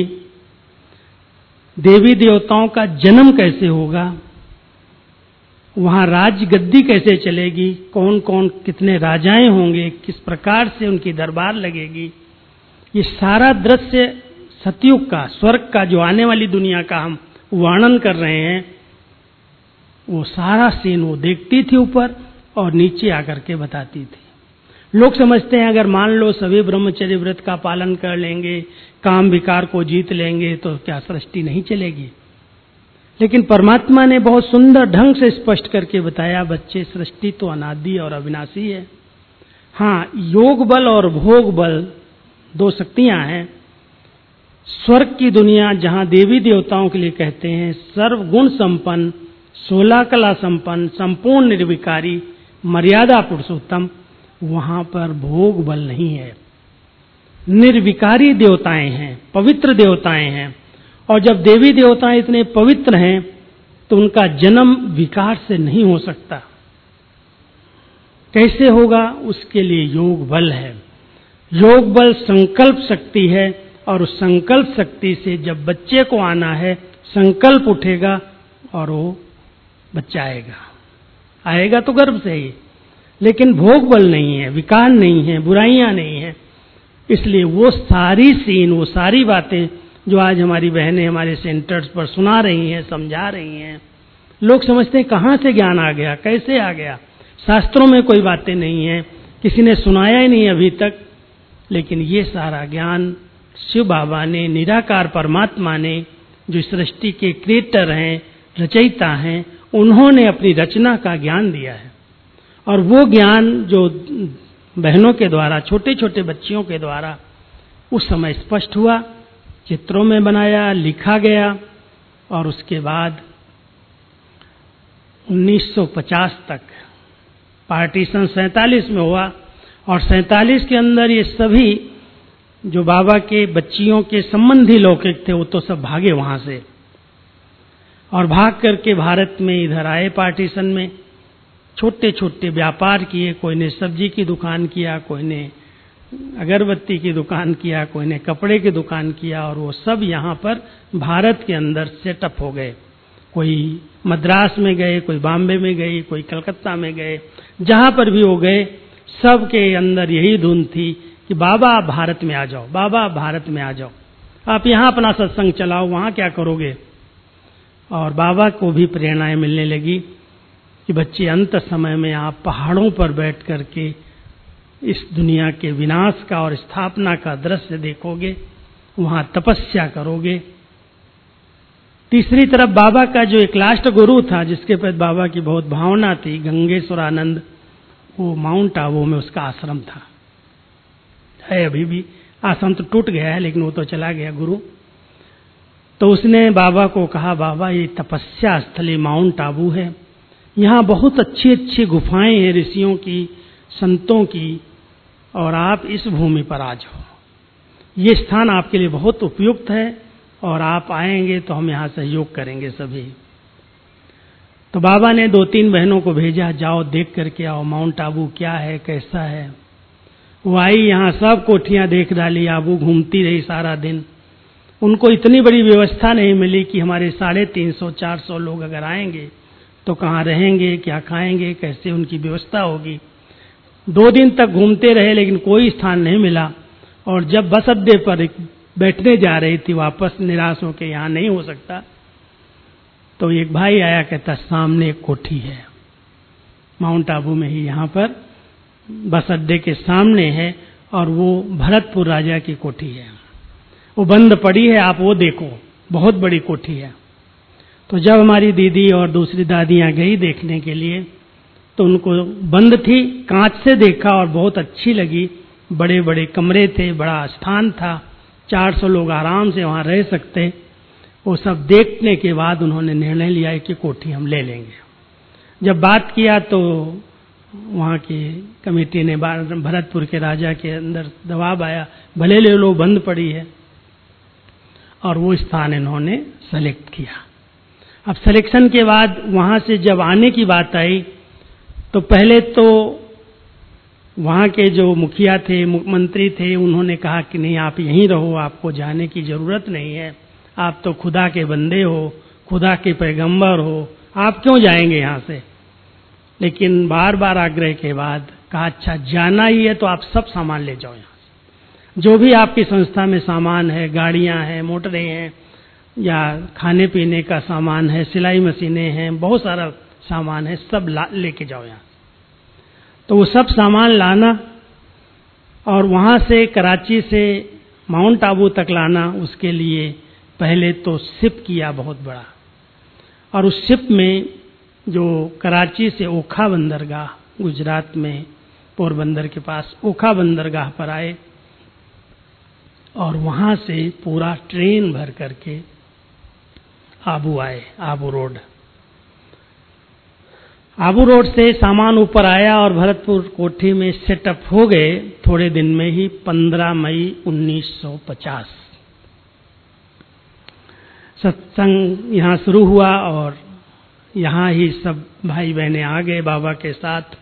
देवी देवताओं का जन्म कैसे होगा, वहां राज गद्दी कैसे चलेगी, कौन कौन कितने राजाएं होंगे, किस प्रकार से उनकी दरबार लगेगी, ये सारा दृश्य सतयुग का, स्वर्ग का, जो आने वाली दुनिया का हम वर्णन कर रहे हैं, वो सारा सीन वो देखती थी ऊपर और नीचे आकर के बताती थी। लोग समझते हैं अगर मान लो सभी ब्रह्मचर्य व्रत का पालन कर लेंगे, काम विकार को जीत लेंगे, तो क्या सृष्टि नहीं चलेगी? लेकिन परमात्मा ने बहुत सुंदर ढंग से स्पष्ट करके बताया, बच्चे सृष्टि तो अनादि और अविनाशी है। हाँ, योग बल और भोग बल दो शक्तियां हैं। स्वर्ग की दुनिया जहां देवी देवताओं के लिए कहते हैं सर्वगुण संपन्न, सोलह कला संपन्न, संपूर्ण निर्विकारी, मर्यादा पुरुषोत्तम, वहां पर भोग बल नहीं है। निर्विकारी देवताएं हैं, पवित्र देवताएं हैं। और जब देवी देवताएं इतने पवित्र हैं तो उनका जन्म विकार से नहीं हो सकता। कैसे होगा? उसके लिए योग बल है। योग बल संकल्प शक्ति है और उस संकल्प शक्ति से जब बच्चे को आना है, संकल्प उठेगा और वो बच्चा आएगा। आएगा तो गर्भ से ही, लेकिन भोग बल नहीं है, विकार नहीं है, बुराइयां नहीं है। इसलिए वो सारी सीन, वो सारी बातें जो आज हमारी बहनें हमारे सेंटर्स पर सुना रही हैं, समझा रही हैं, लोग समझते हैं कहाँ से ज्ञान आ गया, कैसे आ गया? शास्त्रों में कोई बातें नहीं है, किसी ने सुनाया ही नहीं अभी तक। लेकिन ये सारा ज्ञान शिव बाबा ने, निराकार परमात्मा ने, जो सृष्टि के क्रिएटर हैं, रचयिता हैं, उन्होंने अपनी रचना का ज्ञान दिया है। और वो ज्ञान जो बहनों के द्वारा, छोटे छोटे बच्चियों के द्वारा उस समय स्पष्ट हुआ, चित्रों में बनाया, लिखा गया। और उसके बाद उन्नीस सौ पचास तक पार्टीशन सैंतालीस में हुआ और सैंतालीस के अंदर ये सभी जो बाबा के बच्चियों के संबंधी लौकिक थे वो तो सब भागे वहां से और भाग करके भारत में इधर आए। पार्टीशन में छोटे छोटे व्यापार किए, कोई ने सब्जी की दुकान किया, कोई ने अगरबत्ती की दुकान किया, कोई ने कपड़े की दुकान किया और वो सब यहाँ पर भारत के अंदर सेटअप हो गए। कोई मद्रास में गए, कोई बॉम्बे में गए, कोई कलकत्ता में गए, जहाँ पर भी वो गए सब के अंदर यही धुन थी कि बाबा आप भारत में आ जाओ, बाबा आप भारत में आ जाओ, आप यहाँ अपना सत्संग चलाओ, वहाँ क्या करोगे? और बाबा को भी प्रेरणाएं मिलने लगी कि बच्चे अंत समय में आप पहाड़ों पर बैठ करके इस दुनिया के विनाश का और स्थापना का दृश्य देखोगे, वहां तपस्या करोगे। तीसरी तरफ बाबा का जो एक लास्ट गुरु था जिसके प्रति बाबा की बहुत भावना थी, गंगेश्वरानंद, वो माउंट आबू में उसका आश्रम था, है अभी भी। आश्रम तो टूट गया है लेकिन वो तो चला गया गुरु। तो उसने बाबा को कहा, बाबा ये तपस्या स्थली माउंट आबू है, यहाँ बहुत अच्छी अच्छी गुफाएं हैं ऋषियों की, संतों की, और आप इस भूमि पर आ जाओ, ये स्थान आपके लिए बहुत उपयुक्त है और आप आएंगे तो हम यहाँ सहयोग करेंगे सभी। तो बाबा ने दो तीन बहनों को भेजा, जाओ देख करके आओ माउंट आबू क्या है, कैसा है। वो आई, यहाँ सब कोठियाँ देख डाली, आबू घूमती रही सारा दिन। उनको इतनी बड़ी व्यवस्था नहीं मिली कि हमारे साढ़े तीन सौ चार सौ लोग अगर आएंगे तो कहाँ रहेंगे, क्या खाएंगे, कैसे उनकी व्यवस्था होगी। दो दिन तक घूमते रहे लेकिन कोई स्थान नहीं मिला। और जब बस अड्डे पर बैठने जा रही थी वापस, निराश होकर यहाँ नहीं हो सकता, तो एक भाई आया, कहता सामने एक कोठी है माउंट आबू में ही, यहाँ पर बस अड्डे के सामने है और वो भरतपुर राजा की कोठी है, वो बंद पड़ी है, आप वो देखो, बहुत बड़ी कोठी है। तो जब हमारी दीदी और दूसरी दादियाँ गई देखने के लिए तो उनको बंद थी, कांच से देखा और बहुत अच्छी लगी। बड़े बड़े कमरे थे, बड़ा स्थान था, चार सौ लोग आराम से वहाँ रह सकते। वो सब देखने के बाद उन्होंने निर्णय लिया कि कोठी हम ले लेंगे। जब बात किया तो वहाँ की कमेटी ने, भरतपुर के राजा के अंदर दबाव आया, भले ले लो, बंद पड़ी है, और वो स्थान इन्होंने सेलेक्ट किया। अब सिलेक्शन के बाद वहाँ से जब आने की बात आई तो पहले तो वहाँ के जो मुखिया थे, मुख्यमंत्री थे, उन्होंने कहा कि नहीं आप यहीं रहो, आपको जाने की जरूरत नहीं है, आप तो खुदा के बंदे हो, खुदा के पैगंबर हो, आप क्यों जाएंगे यहाँ से। लेकिन बार बार आग्रह के बाद कहा अच्छा जाना ही है तो आप सब सामान ले जाओ यहाँ से, जो भी आपकी संस्था में सामान है, गाड़ियाँ हैं, मोटरें हैं, या खाने पीने का सामान है, सिलाई मशीनें हैं, बहुत सारा सामान है, सब ला लेके जाओ यहाँ। तो वो सब सामान लाना और वहाँ से कराची से माउंट आबू तक लाना, उसके लिए पहले तो शिप किया बहुत बड़ा, और उस शिप में जो कराची से ओखा बंदरगाह, गुजरात में पोरबंदर के पास ओखा बंदरगाह पर आए, और वहाँ से पूरा ट्रेन भर करके आबू आए, आबू रोड। आबू रोड से सामान ऊपर आया और भरतपुर कोठी में सेटअप हो गए थोड़े दिन में ही। पंद्रह मई उन्नीस सौ पचास सत्संग यहाँ शुरू हुआ और यहाँ ही सब भाई बहनें आ गए बाबा के साथ।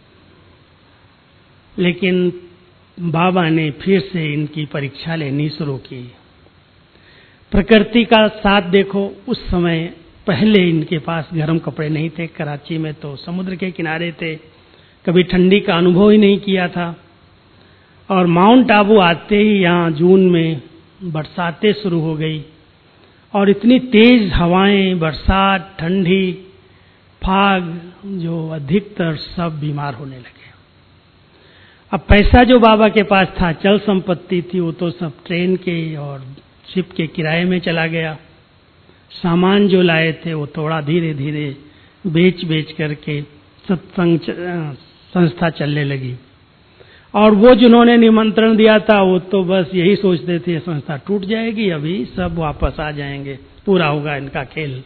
लेकिन बाबा ने फिर से इनकी परीक्षा लेनी शुरू की। प्रकृति का साथ देखो, उस समय पहले इनके पास गर्म कपड़े नहीं थे। कराची में तो समुद्र के किनारे थे, कभी ठंडी का अनुभव ही नहीं किया था। और माउंट आबू आते ही यहाँ जून में बरसातें शुरू हो गई, और इतनी तेज हवाएं, बरसात, ठंडी, फाग, जो अधिकतर सब बीमार होने लगे। अब पैसा जो बाबा के पास था, चल संपत्ति थी, वो तो सब ट्रेन के और शिप के किराए में चला गया। सामान जो लाए थे वो थोड़ा धीरे धीरे बेच बेच करके सत्संग संस्था चलने लगी। और वो जिन्होंने निमंत्रण दिया था वो तो बस यही सोचते थे संस्था टूट जाएगी, अभी सब वापस आ जाएंगे, पूरा होगा इनका खेल।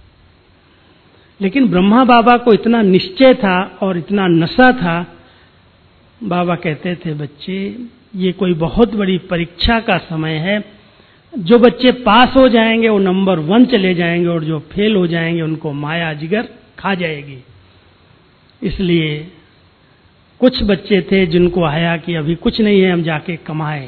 लेकिन ब्रह्मा बाबा को इतना निश्चय था और इतना नशा था। बाबा कहते थे, बच्चे ये कोई बहुत बड़ी परीक्षा का समय है। जो बच्चे पास हो जाएंगे वो नंबर वन चले जाएंगे, और जो फेल हो जाएंगे उनको माया जिगर खा जाएगी। इसलिए कुछ बच्चे थे जिनको आया कि अभी कुछ नहीं है, हम जाके कमाएं,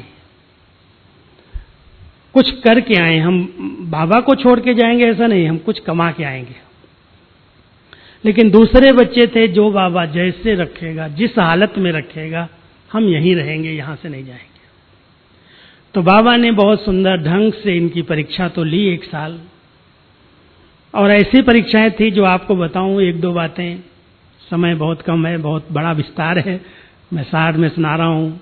कुछ करके आए। हम बाबा को छोड़ के जाएंगे ऐसा नहीं, हम कुछ कमा के आएंगे। लेकिन दूसरे बच्चे थे जो बाबा जैसे रखेगा, जिस हालत में रखेगा, हम यहीं रहेंगे, यहां से नहीं जाएंगे। तो बाबा ने बहुत सुंदर ढंग से इनकी परीक्षा तो ली एक साल। और ऐसी परीक्षाएं थी जो आपको बताऊं एक दो बातें, समय बहुत कम है, बहुत बड़ा विस्तार है, मैं सार में सुना रहा हूं।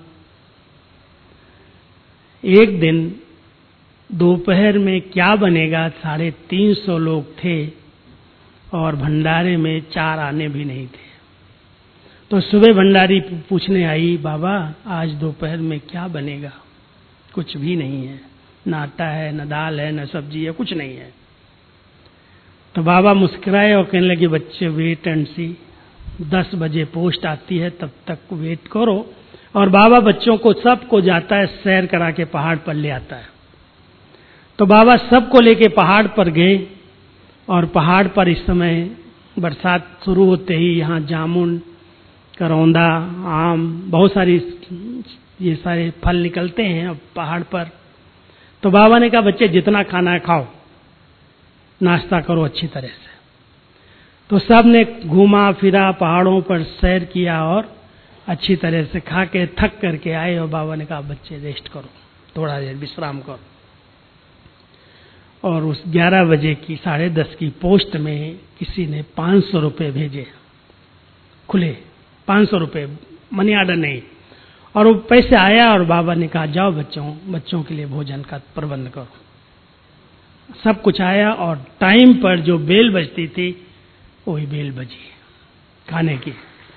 एक दिन दोपहर में क्या बनेगा, साढ़े तीन सौ लोग थे और भंडारे में चार आने भी नहीं थे। तो सुबह भंडारी पूछने आई, बाबा आज दोपहर में क्या बनेगा? कुछ भी नहीं है, न आटा है, न दाल है, न सब्जी है, कुछ नहीं है। तो बाबा मुस्कुराए और कहने लगे, बच्चे वेट एंड सी, दस बजे पोस्ट आती है, तब तक वेट करो। और बाबा बच्चों को सबको जाता है सैर करा के पहाड़ पर ले आता है। तो बाबा सबको लेके पहाड़ पर गए, और पहाड़ पर इस समय बरसात शुरू होते ही यहाँ जामुन, करौंदा, आम, बहुत सारी ये सारे फल निकलते हैं अब पहाड़ पर। तो बाबा ने कहा, बच्चे जितना खाना है खाओ, नाश्ता करो अच्छी तरह से। तो सब ने घूमा फिरा, पहाड़ों पर सैर किया और अच्छी तरह से खा के थक करके आए। और बाबा ने कहा, बच्चे रेस्ट करो, थोड़ा देर विश्राम करो। और उस ग्यारह बजे की साढ़े दस की पोस्ट में किसी ने पाँच सौ रुपये भेजे, खुले पाँच सौ रुपये, मनी आर्डर नहीं। और वो पैसे आया और बाबा ने कहा, जाओ बच्चों बच्चों के लिए भोजन का प्रबंध करो। सब कुछ आया और टाइम पर जो बेल बजती थी वही बेल बजी खाने की।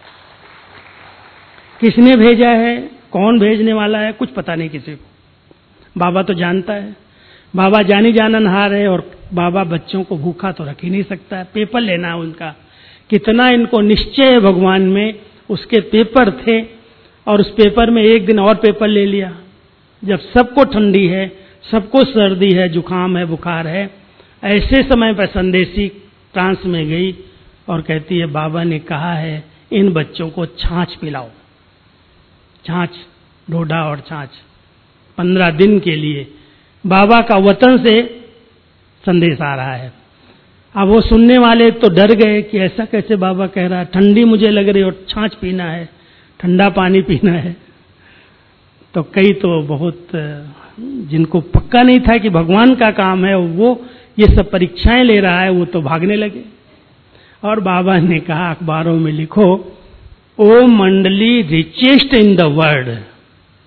किसने भेजा है, कौन भेजने वाला है, कुछ पता नहीं किसी को। बाबा तो जानता है, बाबा जानी जाननहार है। और बाबा बच्चों को भूखा तो रख ही नहीं सकता है। पेपर लेना है उनका, कितना इनको निश्चय है भगवान में। उसके पेपर थे और उस पेपर में एक दिन और पेपर ले लिया। जब सबको ठंडी है, सबको सर्दी है, जुकाम है, बुखार है, ऐसे समय पर संदेशी फ्रांस में गई और कहती है, बाबा ने कहा है इन बच्चों को छाछ पिलाओ, छाछ, ढोढा और छाछ, पंद्रह दिन के लिए। बाबा का वतन से संदेश आ रहा है। अब वो सुनने वाले तो डर गए कि ऐसा कैसे बाबा कह रहा है, ठंडी मुझे लग रही और छाछ पीना है, ठंडा पानी पीना है। तो कई तो बहुत, जिनको पक्का नहीं था कि भगवान का काम है, वो ये सब परीक्षाएं ले रहा है, वो तो भागने लगे। और बाबा ने कहा, अखबारों में लिखो, ओ मंडली रिचेस्ट इन द वर्ल्ड,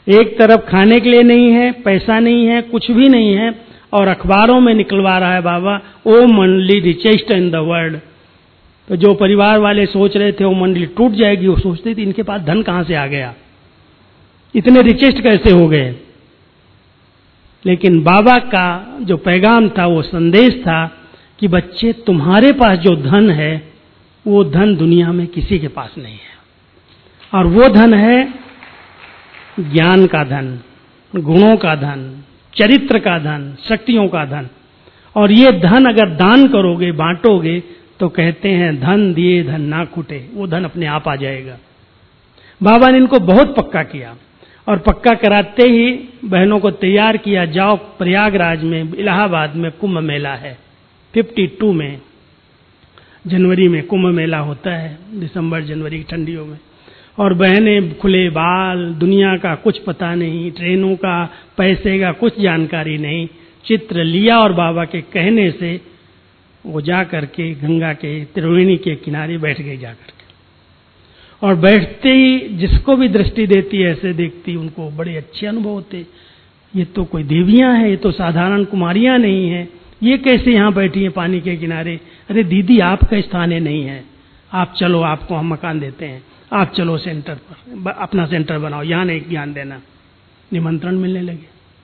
एक तरफ खाने के लिए नहीं है, पैसा नहीं है, कुछ भी नहीं है, और अखबारों में निकलवा रहा है बाबा ओ मंडली रिचेस्ट इन द वर्ल्ड। तो जो परिवार वाले सोच रहे थे वो मंडली टूट जाएगी, वो सोचते थे इनके पास धन कहां से आ गया, इतने रिचेस्ट कैसे हो गए। लेकिन बाबा का जो पैगाम था, वो संदेश था कि बच्चे तुम्हारे पास जो धन है वो धन दुनिया में किसी के पास नहीं है, और वो धन है ज्ञान का धन, गुणों का धन, चरित्र का धन, शक्तियों का धन। और ये धन अगर दान करोगे, बांटोगे, तो कहते हैं धन दिए धन ना खुटे, वो धन अपने आप आ जाएगा। बाबा ने इनको बहुत पक्का किया, और पक्का कराते ही बहनों को तैयार किया, जाओ प्रयागराज में, इलाहाबाद में कुंभ मेला है, बावन में, जनवरी में कुंभ मेला होता है, दिसंबर जनवरी की ठंडियों में। और बहनें खुले बाल, दुनिया का कुछ पता नहीं, ट्रेनों का, पैसे का कुछ जानकारी नहीं, चित्र लिया और बाबा के कहने से वो जा करके गंगा के त्रिवेणी के किनारे बैठ गई जाकर के। और बैठते ही जिसको भी दृष्टि देती ऐसे देखती, उनको बड़े अच्छे अनुभव होते, ये तो कोई देवियां हैं, ये तो साधारण कुमारियां नहीं हैं, ये कैसे यहाँ बैठी हैं पानी के किनारे। अरे दीदी आपका स्थान है नहीं है, आप चलो, आपको हम मकान देते हैं, आप चलो सेंटर पर, अपना सेंटर बनाओ, यहाँ नहीं ज्ञान देना। निमंत्रण मिलने लगे,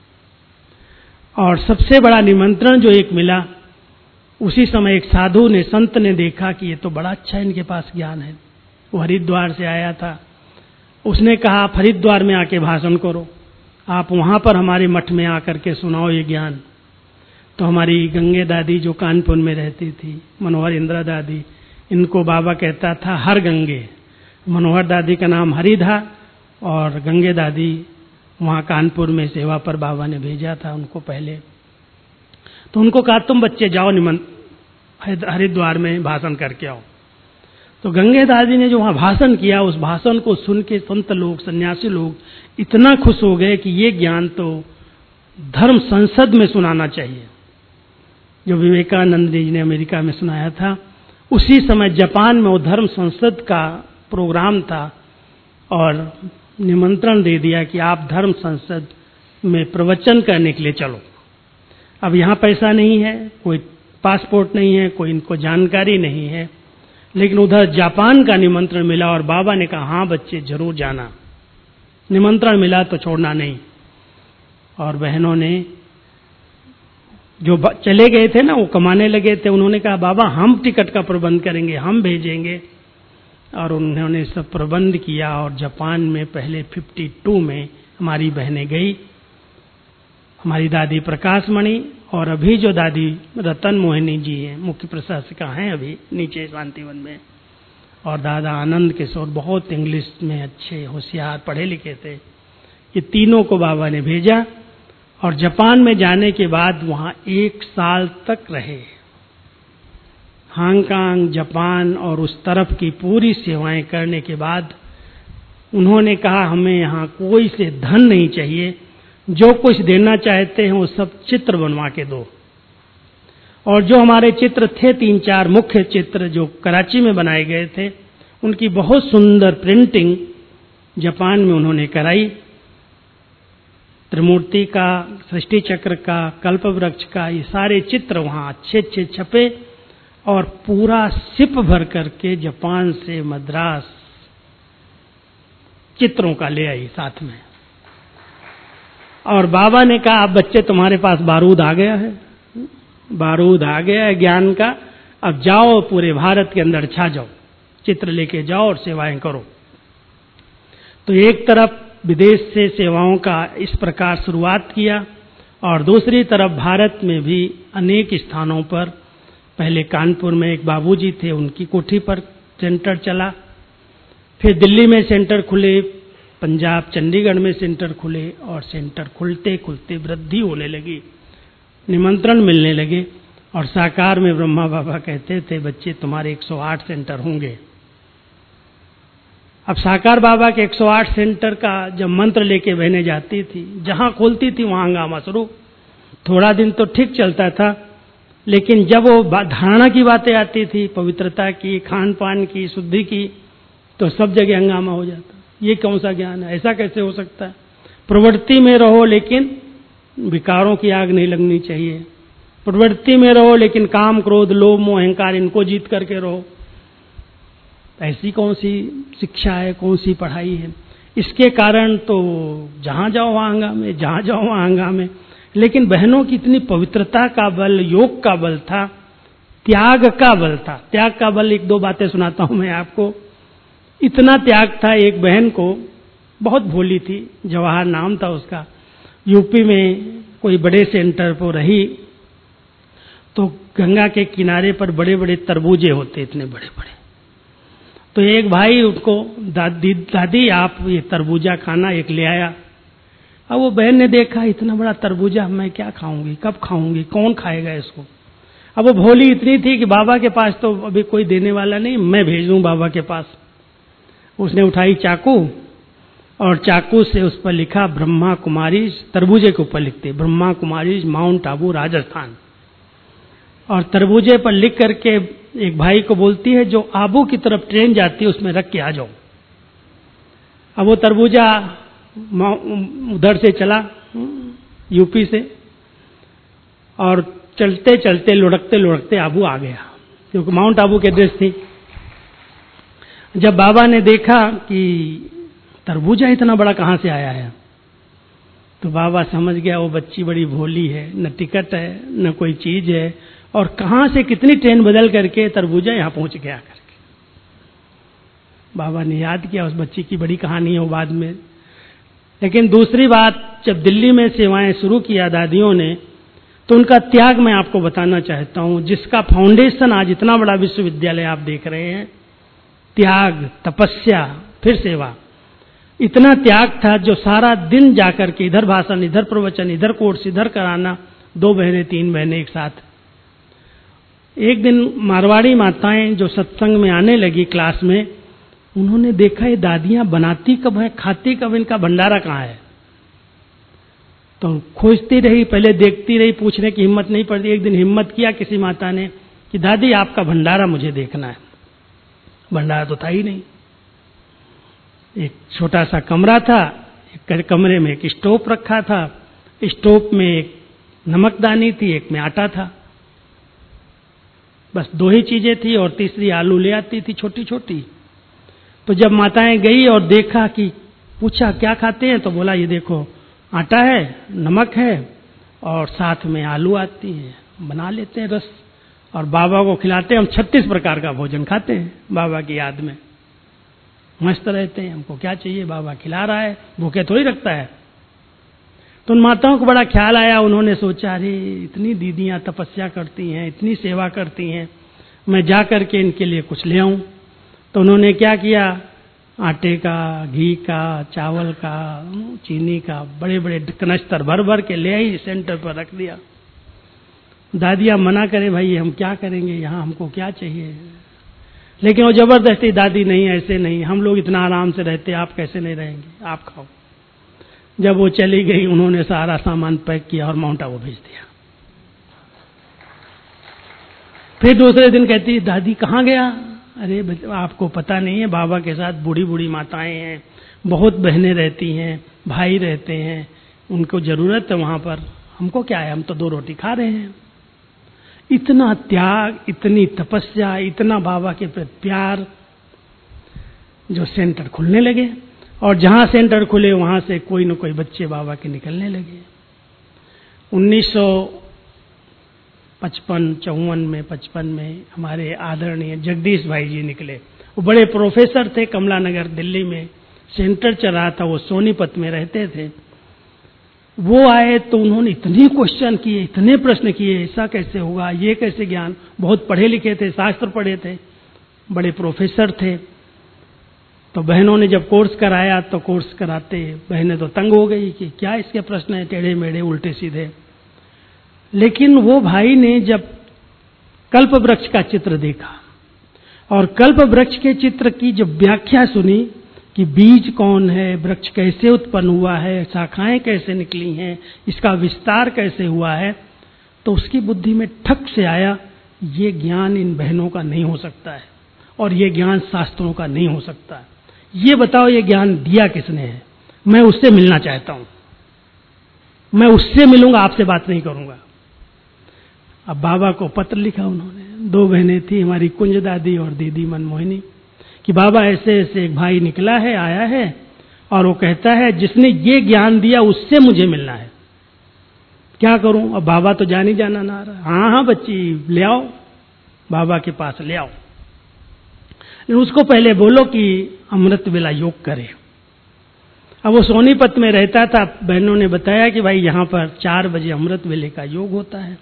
और सबसे बड़ा निमंत्रण जो एक मिला, उसी समय एक साधु ने, संत ने देखा कि ये तो बड़ा अच्छा इनके पास ज्ञान है। वो हरिद्वार से आया था, उसने कहा आप हरिद्वार में आके भाषण करो, आप वहां पर हमारे मठ में आकर के सुनाओ ये ज्ञान। तो हमारी गंगे दादी जो कानपुर में रहती थी, मनोहर इंदिरा दादी, इनको बाबा कहता था हर गंगे। मनोहर दादी का नाम हरि था, और गंगे दादी वहाँ कानपुर में सेवा पर बाबा ने भेजा था उनको पहले। तो उनको कहा तुम बच्चे जाओ निमंत्रण हरिद्वार में भाषण करके आओ। तो गंगे दादी ने जो वहाँ भाषण किया, उस भाषण को सुन के संत लोग, सन्यासी लोग इतना खुश हो गए कि ये ज्ञान तो धर्म संसद में सुनाना चाहिए। जो विवेकानंद जी ने अमेरिका में सुनाया था, उसी समय जापान में वो धर्म संसद का प्रोग्राम था, और निमंत्रण दे दिया कि आप धर्म संसद में प्रवचन करने के लिए चलो। अब यहाँ पैसा नहीं है, कोई पासपोर्ट नहीं है, कोई इनको जानकारी नहीं है, लेकिन उधर जापान का निमंत्रण मिला, और बाबा ने कहा हाँ बच्चे जरूर जाना, निमंत्रण मिला तो छोड़ना नहीं। और बहनों ने जो चले गए थे ना, वो कमाने लगे थे, उन्होंने कहा बाबा हम टिकट का प्रबंध करेंगे, हम भेजेंगे। और उन्होंने सब प्रबंध किया, और जापान में पहले बावन में हमारी बहनें गई, हमारी दादी प्रकाशमणि, और अभी जो दादी रतन मोहिनी जी हैं, मुख्य प्रशासिका हैं अभी नीचे शांतिवन में, और दादा आनंद किशोर बहुत इंग्लिश में अच्छे, होशियार, पढ़े लिखे थे। ये तीनों को बाबा ने भेजा, और जापान में जाने के बाद वहाँ एक साल तक रहे। हांगकांग, जापान और उस तरफ की पूरी सेवाएं करने के बाद उन्होंने कहा हमें यहाँ कोई से धन नहीं चाहिए, जो कुछ देना चाहते हैं वो सब चित्र बनवा के दो। और जो हमारे चित्र थे, तीन चार मुख्य चित्र जो कराची में बनाए गए थे, उनकी बहुत सुंदर प्रिंटिंग जापान में उन्होंने कराई। त्रिमूर्ति का, सृष्टि चक्र का, कल्प वृक्ष का, ये सारे चित्र वहाँ अच्छे अच्छे छपे, और पूरा सिप भर करके जापान से मद्रास चित्रों का ले आई साथ में। और बाबा ने कहा अब बच्चे तुम्हारे पास बारूद आ गया है, बारूद आ गया है ज्ञान का, अब जाओ पूरे भारत के अंदर छा जाओ, चित्र लेके जाओ और सेवाएं करो। तो एक तरफ विदेश से सेवाओं का इस प्रकार शुरुआत किया, और दूसरी तरफ भारत में भी अनेक स्थानों पर, पहले कानपुर में एक बाबूजी थे, उनकी कोठी पर सेंटर चला, फिर दिल्ली में सेंटर खुले, पंजाब चंडीगढ़ में सेंटर खुले, और सेंटर खुलते खुलते वृद्धि होने लगी, निमंत्रण मिलने लगे। और साकार में ब्रह्मा बाबा कहते थे बच्चे तुम्हारे एक सौ आठ सेंटर होंगे। अब साकार बाबा के एक सौ आठ सेंटर का जब मंत्र लेके बहने जाती थी, जहां खोलती थी वहां हंगामा शुरू। थोड़ा दिन तो ठीक चलता था, लेकिन जब वो धारणा की बातें आती थी, पवित्रता की, खान पान की, शुद्धि की, तो सब जगह हंगामा हो जाता। ये कौन सा ज्ञान है, ऐसा कैसे हो सकता है। प्रवृत्ति में रहो लेकिन विकारों की आग नहीं लगनी चाहिए। प्रवृत्ति में रहो लेकिन काम, क्रोध, लोभ, मोह, अहंकार इनको जीत करके रहो। ऐसी कौन सी शिक्षा है, कौन सी पढ़ाई है? इसके कारण तो जहां जाओ वहां हंगामे, जहां जाओ वहां हंगामे। लेकिन बहनों की इतनी पवित्रता का बल, योग का बल था, त्याग का बल था। त्याग का बल, एक दो बातें सुनाता हूं मैं आपको। इतना त्याग था, एक बहन को, बहुत भोली थी, जवाहर नाम था उसका, यूपी में कोई बड़े सेंटर पर रही, तो गंगा के किनारे पर बड़े बड़े तरबूजे होते, इतने बड़े बड़े। तो एक भाई उसको दादी दादी आप ये तरबूजा खाना, एक ले आया। अब वो बहन ने देखा इतना बड़ा तरबूजा मैं क्या खाऊंगी, कब खाऊंगी, कौन खाएगा इसको। अब वो भोली इतनी थी कि बाबा के पास तो अभी कोई देने वाला नहीं, मैं भेज दूं बाबा के पास। उसने उठाई चाकू और चाकू से उस पर लिखा ब्रह्मा कुमारी, तरबूजे के ऊपर लिखते ब्रह्मा कुमारी माउंट आबू राजस्थान, और तरबूजे पर लिख करके एक भाई को बोलती है जो आबू की तरफ ट्रेन जाती है उसमें रख के आ जाओ। अब वो तरबूजा उधर से चला यूपी से, और चलते चलते लुढ़कते लुढ़कते आबू आ गया, क्योंकि माउंट आबू की एड्रेस थी। जब बाबा ने देखा कि तरबूजा इतना बड़ा कहां से आया है, तो बाबा समझ गया वो बच्ची बड़ी भोली है, न टिकट है न कोई चीज है, और कहां से कितनी ट्रेन बदल करके तरबूजा यहां पहुंच गया करके। बाबा ने याद किया, उस बच्ची की बड़ी कहानी है वो बाद में। लेकिन दूसरी बात, जब दिल्ली में सेवाएं शुरू किया दादियों ने, तो उनका त्याग मैं आपको बताना चाहता हूं, जिसका फाउंडेशन आज इतना बड़ा विश्वविद्यालय आप देख रहे हैं। त्याग, तपस्या, फिर सेवा, इतना त्याग था जो सारा दिन जाकर के इधर भाषण, इधर प्रवचन, इधर कोर्स, इधर कराना, दो बहनें तीन बहनें एक साथ। एक दिन मारवाड़ी माताएं जो सत्संग में आने लगी क्लास में, उन्होंने देखा ये दादियां बनाती कब है, खाती कब, इनका भंडारा कहाँ है। तो खोजती रही, पहले देखती रही, पूछने की हिम्मत नहीं पड़ती। एक दिन हिम्मत किया किसी माता ने कि दादी आपका भंडारा मुझे देखना है। भंडारा तो था ही नहीं। एक छोटा सा कमरा था, एक कमरे में एक स्टोव रखा था, स्टोव में एक नमकदानी थी, एक में आटा था, बस दो ही चीजें थी, और तीसरी आलू ले आती थी छोटी छोटी। तो जब माताएं गई और देखा कि, पूछा क्या खाते हैं, तो बोला ये देखो आटा है, नमक है, और साथ में आलू आती है, बना लेते हैं रस और बाबा को खिलाते हैं। हम छत्तीस प्रकार का भोजन खाते हैं बाबा की याद में, मस्त रहते हैं। हमको क्या चाहिए, बाबा खिला रहा है, भूखे थोड़ी रखता है। तो उन माताओं को बड़ा ख्याल आया, उन्होंने सोचा अरे इतनी दीदियां तपस्या करती हैं, इतनी सेवा करती हैं, मैं जा करके इनके लिए कुछ ले आऊं। तो उन्होंने क्या किया, आटे का, घी का, चावल का, चीनी का बड़े बड़े कनस्तर भर भर के ले आई, सेंटर पर रख दिया। दादियां मना करे, भाई हम क्या करेंगे यहाँ, हमको क्या चाहिए। लेकिन वो जबरदस्ती, दादी नहीं ऐसे नहीं, हम लोग इतना आराम से रहते, आप कैसे नहीं रहेंगे, आप खाओ। जब वो चली गई, उन्होंने सारा सामान पैक किया और माउंट आबू भेज दिया। फिर दूसरे दिन कहती, दादी कहाँ गया। अरे आपको पता नहीं है, बाबा के साथ बूढ़ी बूढ़ी माताएं हैं, बहुत बहनें रहती हैं, भाई रहते हैं, उनको जरूरत है वहां पर, हमको क्या है, हम तो दो रोटी खा रहे हैं। इतना त्याग, इतनी तपस्या, इतना बाबा के प्रति प्यार, जो सेंटर खुलने लगे, और जहां सेंटर खुले वहां से कोई न कोई बच्चे बाबा के निकलने लगे। उन्नीस सौ पचपन चौवन में पचपन में हमारे आदरणीय जगदीश भाई जी निकले। वो बड़े प्रोफेसर थे, कमला नगर दिल्ली में सेंटर चल रहा था, वो सोनीपत में रहते थे। वो आए तो उन्होंने इतने क्वेश्चन किए, इतने प्रश्न किए, ऐसा कैसे होगा, ये कैसे ज्ञान, बहुत पढ़े लिखे थे, शास्त्र पढ़े थे, बड़े प्रोफेसर थे। तो बहनों ने जब कोर्स कराया, तो कोर्स कराते बहनें तो तंग हो गई कि क्या इसके प्रश्न है, टेढ़े मेढ़े उल्टे सीधे। लेकिन वो भाई ने जब कल्प वृक्ष का चित्र देखा और कल्प वृक्ष के चित्र की जब व्याख्या सुनी कि बीज कौन है, वृक्ष कैसे उत्पन्न हुआ है, शाखाएं कैसे निकली हैं, इसका विस्तार कैसे हुआ है, तो उसकी बुद्धि में ठक से आया, ये ज्ञान इन बहनों का नहीं हो सकता है, और ये ज्ञान शास्त्रों का नहीं हो सकता है। ये बताओ ये ज्ञान दिया किसने है, मैं उससे मिलना चाहता हूं। मैं उससे मिलूंगा, आपसे बात नहीं करूंगा। अब बाबा को पत्र लिखा उन्होंने, दो बहनें थी हमारी, कुंज दादी और दीदी मनमोहिनी, कि बाबा ऐसे ऐसे एक भाई निकला है, आया है, और वो कहता है जिसने ये ज्ञान दिया उससे मुझे मिलना है, क्या करूं? अब बाबा तो जानी जाना ना रहा। हाँ हाँ बच्ची, ले आओ, बाबा के पास ले आओ, लेकिन उसको पहले बोलो कि अमृत वेला योग करे। अब वो सोनीपत में रहता था, बहनों ने बताया कि भाई यहां पर चार बजे अमृत वेले का योग होता है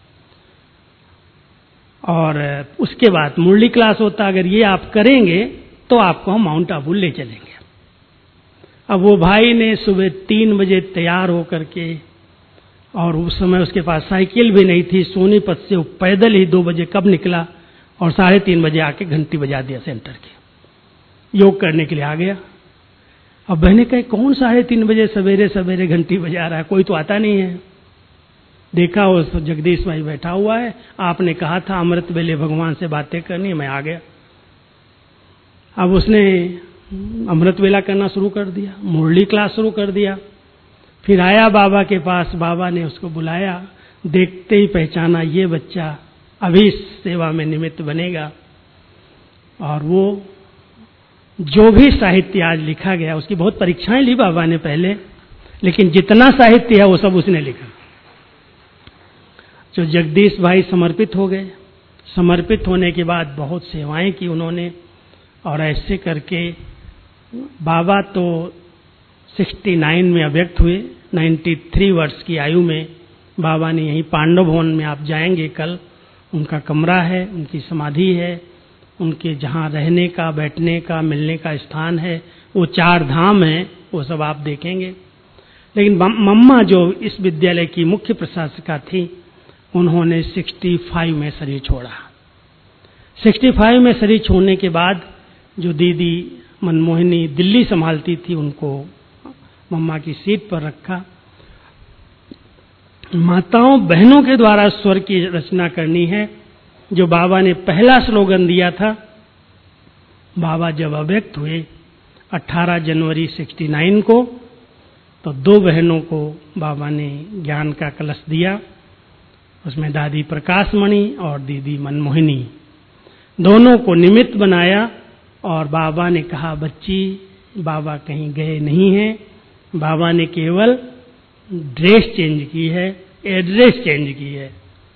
और उसके बाद मुरली क्लास होता, अगर ये आप करेंगे तो आपको हम माउंट आबू ले चलेंगे। अब वो भाई ने सुबह तीन बजे तैयार होकर के, और उस समय उसके पास साइकिल भी नहीं थी, सोनीपत से वो पैदल ही दो बजे कब निकला और साढ़े तीन बजे आके घंटी बजा दिया सेंटर की, योग करने के लिए आ गया। अब बहने कहे कौन साढ़े तीन बजे सवेरे सवेरे घंटी बजा रहा है, कोई तो आता नहीं है। देखा वो जगदीश भाई बैठा हुआ है, आपने कहा था अमृत वेले भगवान से बातें करनी, मैं आ गया। अब उसने अमृत वेला करना शुरू कर दिया, मुरली क्लास शुरू कर दिया। फिर आया बाबा के पास, बाबा ने उसको बुलाया, देखते ही पहचाना ये बच्चा अभी सेवा में निमित्त बनेगा। और वो जो भी साहित्य आज लिखा गया, उसकी बहुत परीक्षाएं ली बाबा ने पहले, लेकिन जितना साहित्य है वो सब उसने लिखा। जो जगदीश भाई समर्पित हो गए, समर्पित होने के बाद बहुत सेवाएं की उन्होंने, और ऐसे करके बाबा तो उनहत्तर में अव्यक्त हुए, तिरानवे वर्ष की आयु में बाबा ने यहीं पांडव भवन में, आप जाएंगे कल, उनका कमरा है, उनकी समाधि है, उनके जहाँ रहने का, बैठने का, मिलने का स्थान है, वो चार धाम हैं, वो सब आप देखेंगे। लेकिन मम्मा जो इस विद्यालय की मुख्य प्रशासिका थी, उन्होंने पैंसठ में शरीर छोड़ा। पैंसठ में शरीर छोड़ने के बाद जो दीदी मनमोहिनी दिल्ली संभालती थी, उनको मम्मा की सीट पर रखा। माताओं बहनों के द्वारा स्वर की रचना करनी है। जो बाबा ने पहला स्लोगन दिया था, बाबा जब अव्यक्त हुए अठारह जनवरी उनहत्तर को, तो दो बहनों को बाबा ने ज्ञान का कलश दिया। उसमें दादी प्रकाशमणि और दीदी मनमोहिनी, दोनों को निमित्त बनाया। और बाबा ने कहा, बच्ची बाबा कहीं गए नहीं हैं, बाबा ने केवल ड्रेस चेंज की है, एड्रेस चेंज की है।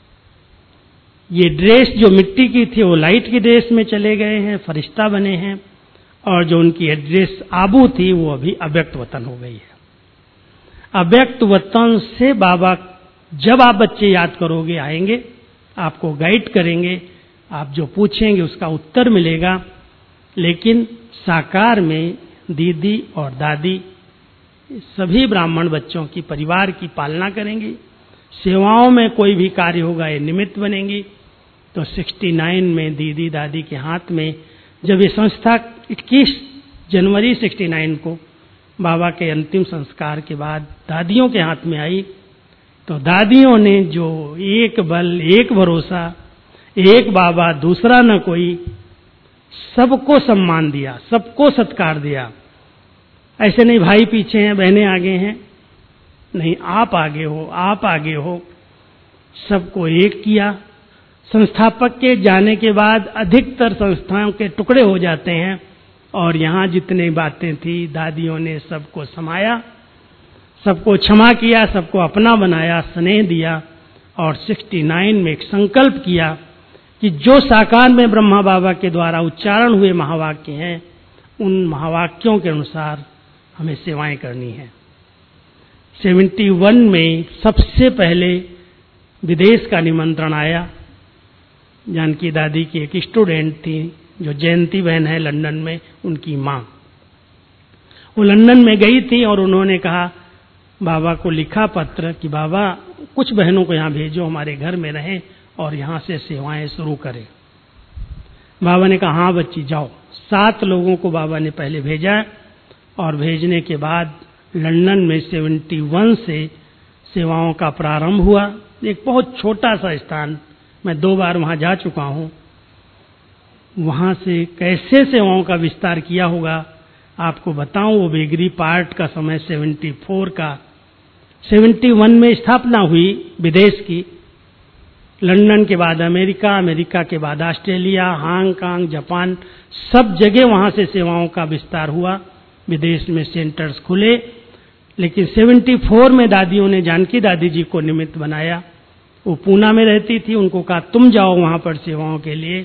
ये ड्रेस जो मिट्टी की थी वो लाइट की ड्रेस में चले गए हैं, फरिश्ता बने हैं, और जो उनकी एड्रेस आबू थी वो अभी अव्यक्त वतन हो गई है। अव्यक्त वतन से बाबा, जब आप बच्चे याद करोगे आएंगे, आपको गाइड करेंगे, आप जो पूछेंगे उसका उत्तर मिलेगा। लेकिन साकार में दीदी और दादी सभी ब्राह्मण बच्चों की, परिवार की पालना करेंगी। सेवाओं में कोई भी कार्य होगा ये निमित्त बनेंगी। तो उनहत्तर में दीदी दादी के हाथ में, जब ये संस्था इक्कीस जनवरी उनहत्तर को बाबा के अंतिम संस्कार के बाद दादियों के हाथ में आई, तो दादियों ने जो एक बल, एक भरोसा, एक बाबा दूसरा न कोई, सबको सम्मान दिया, सबको सत्कार दिया। ऐसे नहीं भाई पीछे हैं, बहनें आगे हैं, नहीं, आप आगे हो, आप आगे हो, सबको एक किया। संस्थापक के जाने के बाद अधिकतर संस्थाओं के टुकड़े हो जाते हैं, और यहाँ जितने बातें थी दादियों ने सबको समाया, सबको क्षमा किया, सबको अपना बनाया, स्नेह दिया। और उनहत्तर में एक संकल्प किया कि जो साकार में ब्रह्मा बाबा के द्वारा उच्चारण हुए महावाक्य हैं, उन महावाक्यों के अनुसार हमें सेवाएं करनी है। इकहत्तर में सबसे पहले विदेश का निमंत्रण आया। जानकी दादी की एक स्टूडेंट थी, जो जयंती बहन है लंदन में, उनकी माँ, वो लंदन में गई थी और उन्होंने कहा, बाबा को लिखा पत्र कि बाबा कुछ बहनों को यहाँ भेजो, हमारे घर में रहें और यहाँ से सेवाएं शुरू करें। बाबा ने कहा, हाँ बच्ची जाओ। सात लोगों को बाबा ने पहले भेजा, और भेजने के बाद लंदन में इकहत्तर से सेवाओं का प्रारंभ हुआ। एक बहुत छोटा सा स्थान, मैं दो बार वहाँ जा चुका हूँ। वहाँ से कैसे सेवाओं का विस्तार किया होगा आपको बताऊं। वो बेगरी पार्ट का समय चौहत्तर का, इकहत्तर में स्थापना हुई विदेश की। लंदन के बाद अमेरिका, अमेरिका के बाद ऑस्ट्रेलिया, हांगकांग, जापान, सब जगह वहां से सेवाओं का विस्तार हुआ, विदेश में सेंटर्स खुले। लेकिन चौहत्तर में दादियों ने जानकी दादी जी को निमित्त बनाया। वो पूना में रहती थी, उनको कहा तुम जाओ वहां पर सेवाओं के लिए,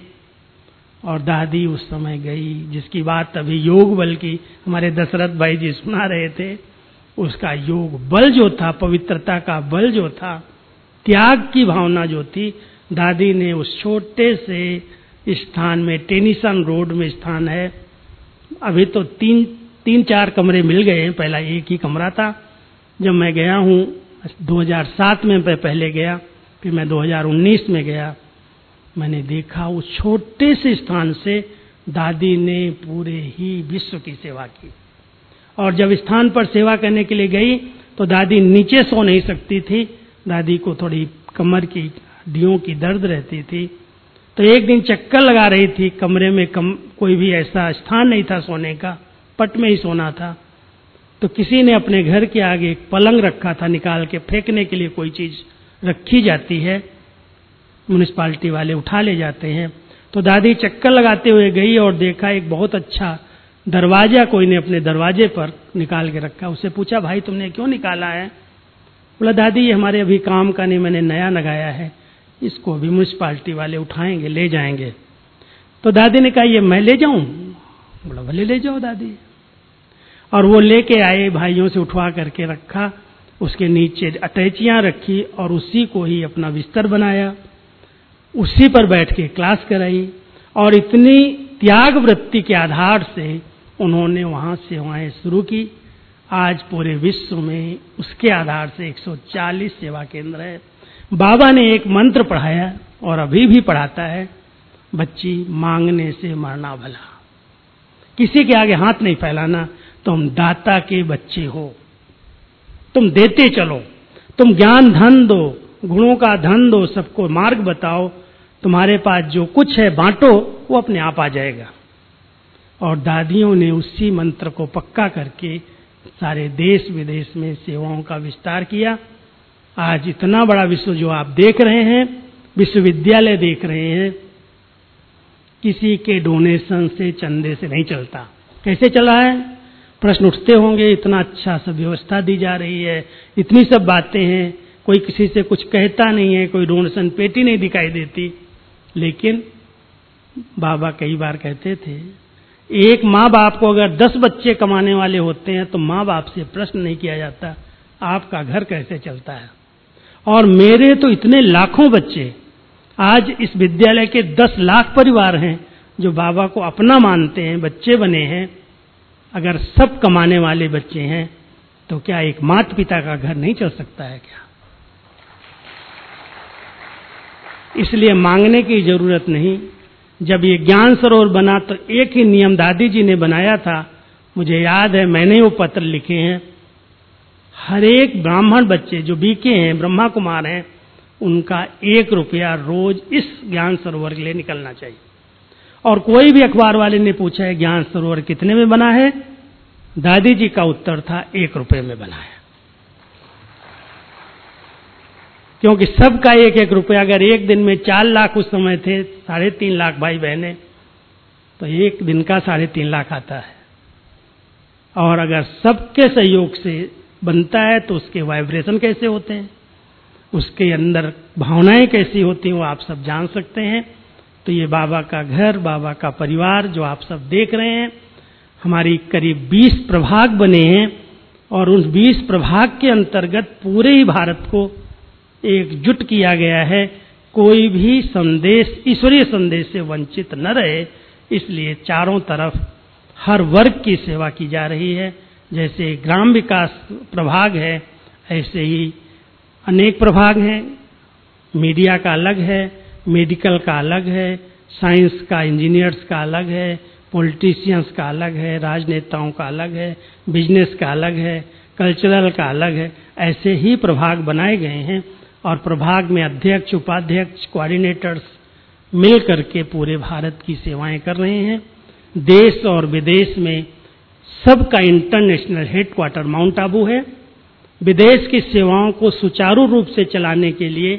और दादी उस समय गई। जिसकी बात अभी योग बल की हमारे दशरथ भाई जी सुना रहे थे, उसका योग बल जो था, पवित्रता का बल जो था, त्याग की भावना जो थी, दादी ने उस छोटे से स्थान में, टेनिसन रोड में स्थान है, अभी तो तीन तीन चार कमरे मिल गए हैं, पहला एक ही कमरा था। जब मैं गया हूँ दो हज़ार सात में मैं पहले गया, फिर मैं दो हज़ार उन्नीस में गया, मैंने देखा उस छोटे से स्थान से दादी ने पूरे ही विश्व की सेवा की। और जब स्थान पर सेवा करने के लिए गई तो दादी नीचे सो नहीं सकती थी, दादी को थोड़ी कमर की हड्डियों की दर्द रहती थी। तो एक दिन चक्कर लगा रही थी, कमरे में कम, कोई भी ऐसा स्थान नहीं था सोने का, पट में ही सोना था। तो किसी ने अपने घर के आगे एक पलंग रखा था, निकाल के फेंकने के लिए कोई चीज रखी जाती है, म्युनिसिपालिटी वाले उठा ले जाते हैं। तो दादी चक्कर लगाते हुए गई और देखा एक बहुत अच्छा दरवाजा कोई ने अपने दरवाजे पर निकाल के रखा। उससे पूछा भाई तुमने क्यों निकाला है? बोला दादी ये हमारे अभी काम का नहीं, मैंने नया लगाया है, इसको भी म्युनिसिपालिटी वाले उठाएंगे, ले जाएंगे। तो दादी ने कहा ये मैं ले जाऊं? बोला भले ले जाओ दादी। और वो लेके आए, भाइयों से उठवा करके रखा, उसके नीचे अटैचियां रखी और उसी को ही अपना बिस्तर बनाया, उसी पर बैठ के क्लास कराई। और इतनी त्याग वृत्ति के आधार से उन्होंने वहां सेवाएं शुरू की। आज पूरे विश्व में उसके आधार से एक सौ चालीस सेवा केंद्र है। बाबा ने एक मंत्र पढ़ाया और अभी भी पढ़ाता है, बच्ची मांगने से मरना भला। किसी के आगे हाथ नहीं फैलाना, तुम दाता के बच्चे हो, तुम देते चलो, तुम ज्ञान धन दो, गुणों का धन दो, सबको मार्ग बताओ, तुम्हारे पास जो कुछ है बांटो, वो अपने आप आ जाएगा। और दादियों ने उसी मंत्र को पक्का करके सारे देश विदेश में सेवाओं का विस्तार किया। आज इतना बड़ा विश्व जो आप देख रहे हैं, विश्वविद्यालय देख रहे हैं, किसी के डोनेशन से, चंदे से नहीं चलता। कैसे चला है? प्रश्न उठते होंगे, इतना अच्छा सब व्यवस्था दी जा रही है, इतनी सब बातें हैं, कोई किसी से कुछ कहता नहीं है, कोई डोनेशन पेटी नहीं दिखाई देती। लेकिन बाबा कई बार कहते थे, एक माँ बाप को अगर दस बच्चे कमाने वाले होते हैं तो माँ बाप से प्रश्न नहीं किया जाता आपका घर कैसे चलता है। और मेरे तो इतने लाखों बच्चे, आज इस विद्यालय के दस लाख परिवार हैं जो बाबा को अपना मानते हैं, बच्चे बने हैं। अगर सब कमाने वाले बच्चे हैं तो क्या एक माता पिता का घर नहीं चल सकता है क्या? इसलिए मांगने की जरूरत नहीं। जब ये ज्ञान सरोवर बना तो एक ही नियम दादी जी ने बनाया था, मुझे याद है, मैंने वो पत्र लिखे हैं। हर एक ब्राह्मण बच्चे जो बीके हैं, ब्रह्मा कुमार हैं, उनका एक रुपया रोज इस ज्ञान सरोवर के लिए निकलना चाहिए। और कोई भी अखबार वाले ने पूछा है ज्ञान सरोवर कितने में बना है, दादी जी का उत्तर था एक रुपये में बना है। क्योंकि सबका एक एक रुपया, अगर एक दिन में चार लाख उस समय थे, साढ़े तीन लाख भाई बहने, तो एक दिन का साढ़े तीन लाख आता है। और अगर सबके सहयोग से बनता है तो उसके वाइब्रेशन कैसे होते हैं, उसके अंदर भावनाएं कैसी होती हैं, वो आप सब जान सकते हैं। तो ये बाबा का घर, बाबा का परिवार जो आप सब देख रहे हैं, हमारी करीब बीस प्रभाग बने हैं और उन बीस प्रभाग के अंतर्गत पूरे ही भारत को एकजुट किया गया है। कोई भी संदेश, ईश्वरीय संदेश से वंचित न रहे, इसलिए चारों तरफ हर वर्ग की सेवा की जा रही है। जैसे ग्राम विकास प्रभाग है, ऐसे ही अनेक प्रभाग हैं। मीडिया का अलग है, मेडिकल का अलग है, साइंस का, इंजीनियर्स का अलग है, पॉलिटिशियंस का अलग है, राजनेताओं का अलग है, बिजनेस का अलग है, कल्चरल का अलग है। ऐसे ही प्रभाग बनाए गए हैं और प्रभाग में अध्यक्ष, उपाध्यक्ष, कोऑर्डिनेटर्स मिल करके पूरे भारत की सेवाएं कर रहे हैं। देश और विदेश में सबका इंटरनेशनल हेडक्वार्टर माउंट आबू है विदेश की सेवाओं को सुचारू रूप से चलाने के लिए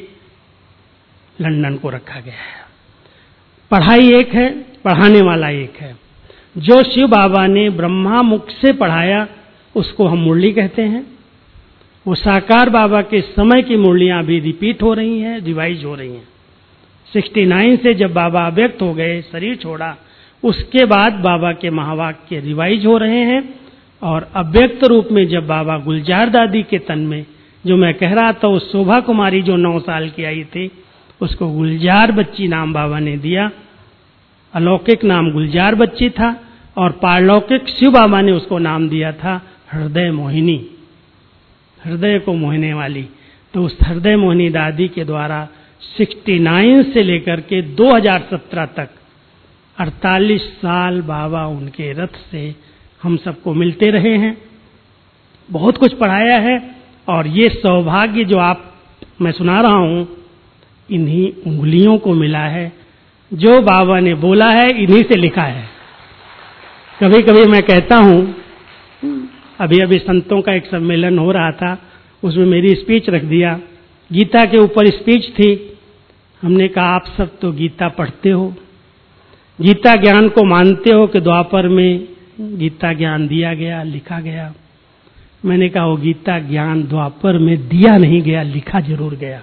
लंदन को रखा गया है। पढ़ाई एक है, पढ़ाने वाला एक है। जो शिव बाबा ने ब्रह्मा मुख से पढ़ाया उसको हम मुरली कहते हैं। वो साकार बाबा के समय की मुरलियां अभी रिपीट हो रही हैं, रिवाइज हो रही हैं। उनहत्तर से जब बाबा अव्यक्त हो गए, शरीर छोड़ा, उसके बाद बाबा के महावाक्य रिवाइज हो रहे हैं। और अव्यक्त रूप में जब बाबा गुलजार दादी के तन में, जो मैं कह रहा था, उस शोभा कुमारी जो नौ साल की आई थी, उसको गुलजार बच्ची नाम बाबा ने दिया। अलौकिक नाम गुलजार बच्ची था और पारलौकिक शिव बाबा ने उसको नाम दिया था हृदय मोहिनी, हृदय को मोहने वाली। तो उस हृदय मोहिनी दादी के द्वारा उनहत्तर से लेकर के दो हज़ार सत्रह तक अड़तालीस साल बाबा उनके रथ से हम सबको मिलते रहे हैं, बहुत कुछ पढ़ाया है। और ये सौभाग्य जो आप मैं सुना रहा हूं, इन्हीं उंगलियों को मिला है। जो बाबा ने बोला है इन्हीं से लिखा है। कभी कभी मैं कहता हूं, अभी अभी संतों का एक सम्मेलन हो रहा था, उसमें मेरी स्पीच रख दिया। गीता के ऊपर स्पीच थी। हमने कहा आप सब तो गीता पढ़ते हो, गीता ज्ञान को मानते हो कि द्वापर में गीता ज्ञान दिया गया, लिखा गया। मैंने कहा वो गीता ज्ञान द्वापर में दिया नहीं गया, लिखा जरूर गया।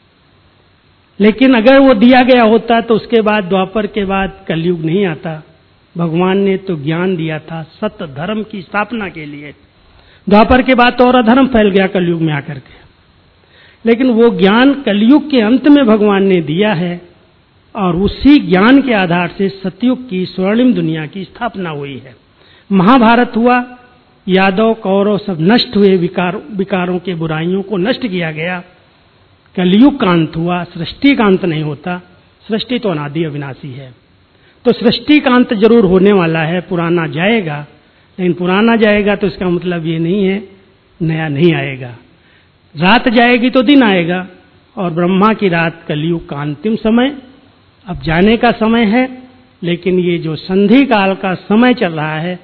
लेकिन अगर वो दिया गया होता तो उसके बाद, द्वापर के बाद कलयुग नहीं आता। भगवान ने तो ज्ञान दिया था सत्य धर्म की स्थापना के लिए। द्वापर के बाद तो और अधर्म फैल गया कलयुग में आकर के। लेकिन वो ज्ञान कलयुग के अंत में भगवान ने दिया है और उसी ज्ञान के आधार से सतयुग की स्वर्णिम दुनिया की स्थापना हुई है। महाभारत हुआ, यादव कौरव सब नष्ट हुए, विकार विकारों के बुराइयों को नष्ट किया गया। कलयुग का अंत हुआ, सृष्टि का अंत नहीं होता। सृष्टि तो अनादि अविनाशी है, तो सृष्टि का अंत जरूर होने वाला है। पुराना जाएगा, लेकिन पुराना जाएगा तो इसका मतलब ये नहीं है नया नहीं आएगा। रात जाएगी तो दिन आएगा, और ब्रह्मा की रात कलयुग का अंतिम समय अब जाने का समय है। लेकिन ये जो संधि काल का समय चल रहा है,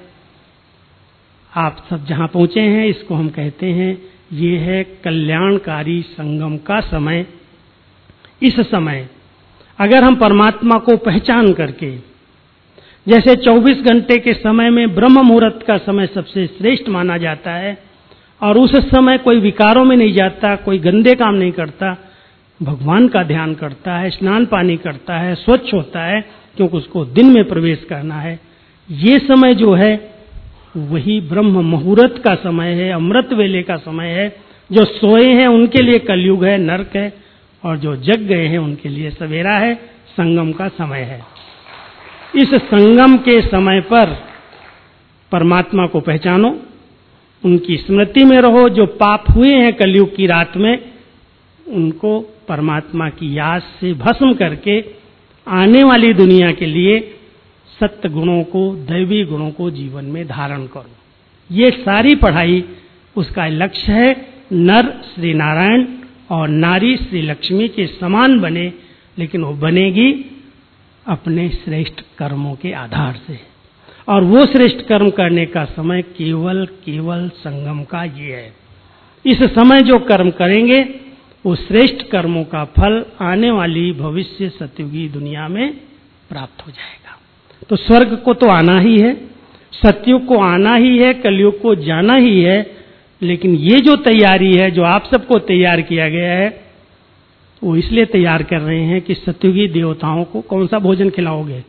आप सब जहां पहुंचे हैं, इसको हम कहते हैं ये है कल्याणकारी संगम का समय। इस समय अगर हम परमात्मा को पहचान करके, जैसे चौबीस घंटे के समय में ब्रह्म मुहूर्त का समय सबसे श्रेष्ठ माना जाता है, और उस समय कोई विकारों में नहीं जाता, कोई गंदे काम नहीं करता, भगवान का ध्यान करता है, स्नान पानी करता है, स्वच्छ होता है, क्योंकि उसको दिन में प्रवेश करना है। ये समय जो है वही ब्रह्म मुहूर्त का समय है, अमृत वेले का समय है। जो सोए हैं उनके लिए कलयुग है, नरक है, और जो जग गए हैं उनके लिए सवेरा है, संगम का समय है। इस संगम के समय पर परमात्मा को पहचानो, उनकी स्मृति में रहो। जो पाप हुए हैं कलयुग की रात में, उनको परमात्मा की याद से भस्म करके आने वाली दुनिया के लिए सत्य गुणों को, दैवी गुणों को जीवन में धारण करो। ये सारी पढ़ाई उसका लक्ष्य है। नर श्री नारायण और नारी श्री लक्ष्मी के समान बने, लेकिन वो बनेगी अपने श्रेष्ठ कर्मों के आधार से। और वो श्रेष्ठ कर्म करने का समय केवल केवल संगम का ये है। इस समय जो कर्म करेंगे वो श्रेष्ठ कर्मों का फल आने वाली भविष्य सतयुगी दुनिया में प्राप्त हो जाएगा। तो स्वर्ग को तो आना ही है, सतयुग को आना ही है, कलयुग को जाना ही है। लेकिन ये जो तैयारी है, जो आप सबको तैयार किया गया है, वो इसलिए तैयार कर रहे हैं कि सतयुगी देवताओं को कौन सा भोजन खिलाओगे?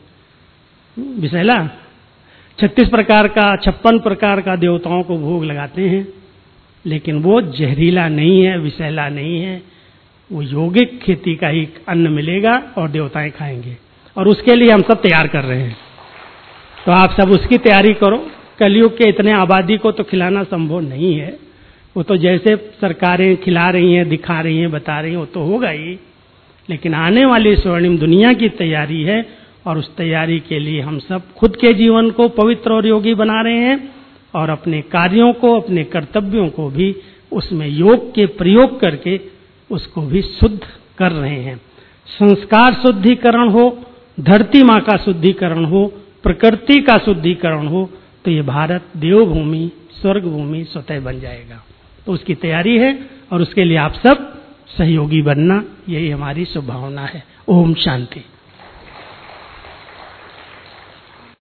विषैला छत्तीस प्रकार का, छप्पन प्रकार का देवताओं को भोग लगाते हैं, लेकिन वो जहरीला नहीं है, विषैला नहीं है। वो योगिक खेती का ही अन्न मिलेगा और देवताएं खाएंगे, और उसके लिए हम सब तैयार कर रहे हैं। तो आप सब उसकी तैयारी करो। कलयुग के इतने आबादी को तो खिलाना संभव नहीं है। वो तो जैसे सरकारें खिला रही हैं, दिखा रही हैं, बता रही हैं, वो तो होगा ही। लेकिन आने वाली स्वर्णिम दुनिया की तैयारी है, और उस तैयारी के लिए हम सब खुद के जीवन को पवित्र और योगी बना रहे हैं, और अपने कार्यों को, अपने कर्तव्यों को भी उसमें योग के प्रयोग करके उसको भी शुद्ध कर रहे हैं। संस्कार शुद्धिकरण हो, धरती माँ का शुद्धिकरण हो, प्रकृति का शुद्धिकरण हो, तो ये भारत देवभूमि, स्वर्ग भूमि स्वतः बन जाएगा। तो उसकी तैयारी है और उसके लिए आप सब सहयोगी बनना, यही हमारी शुभ भावना है। ओम शांति।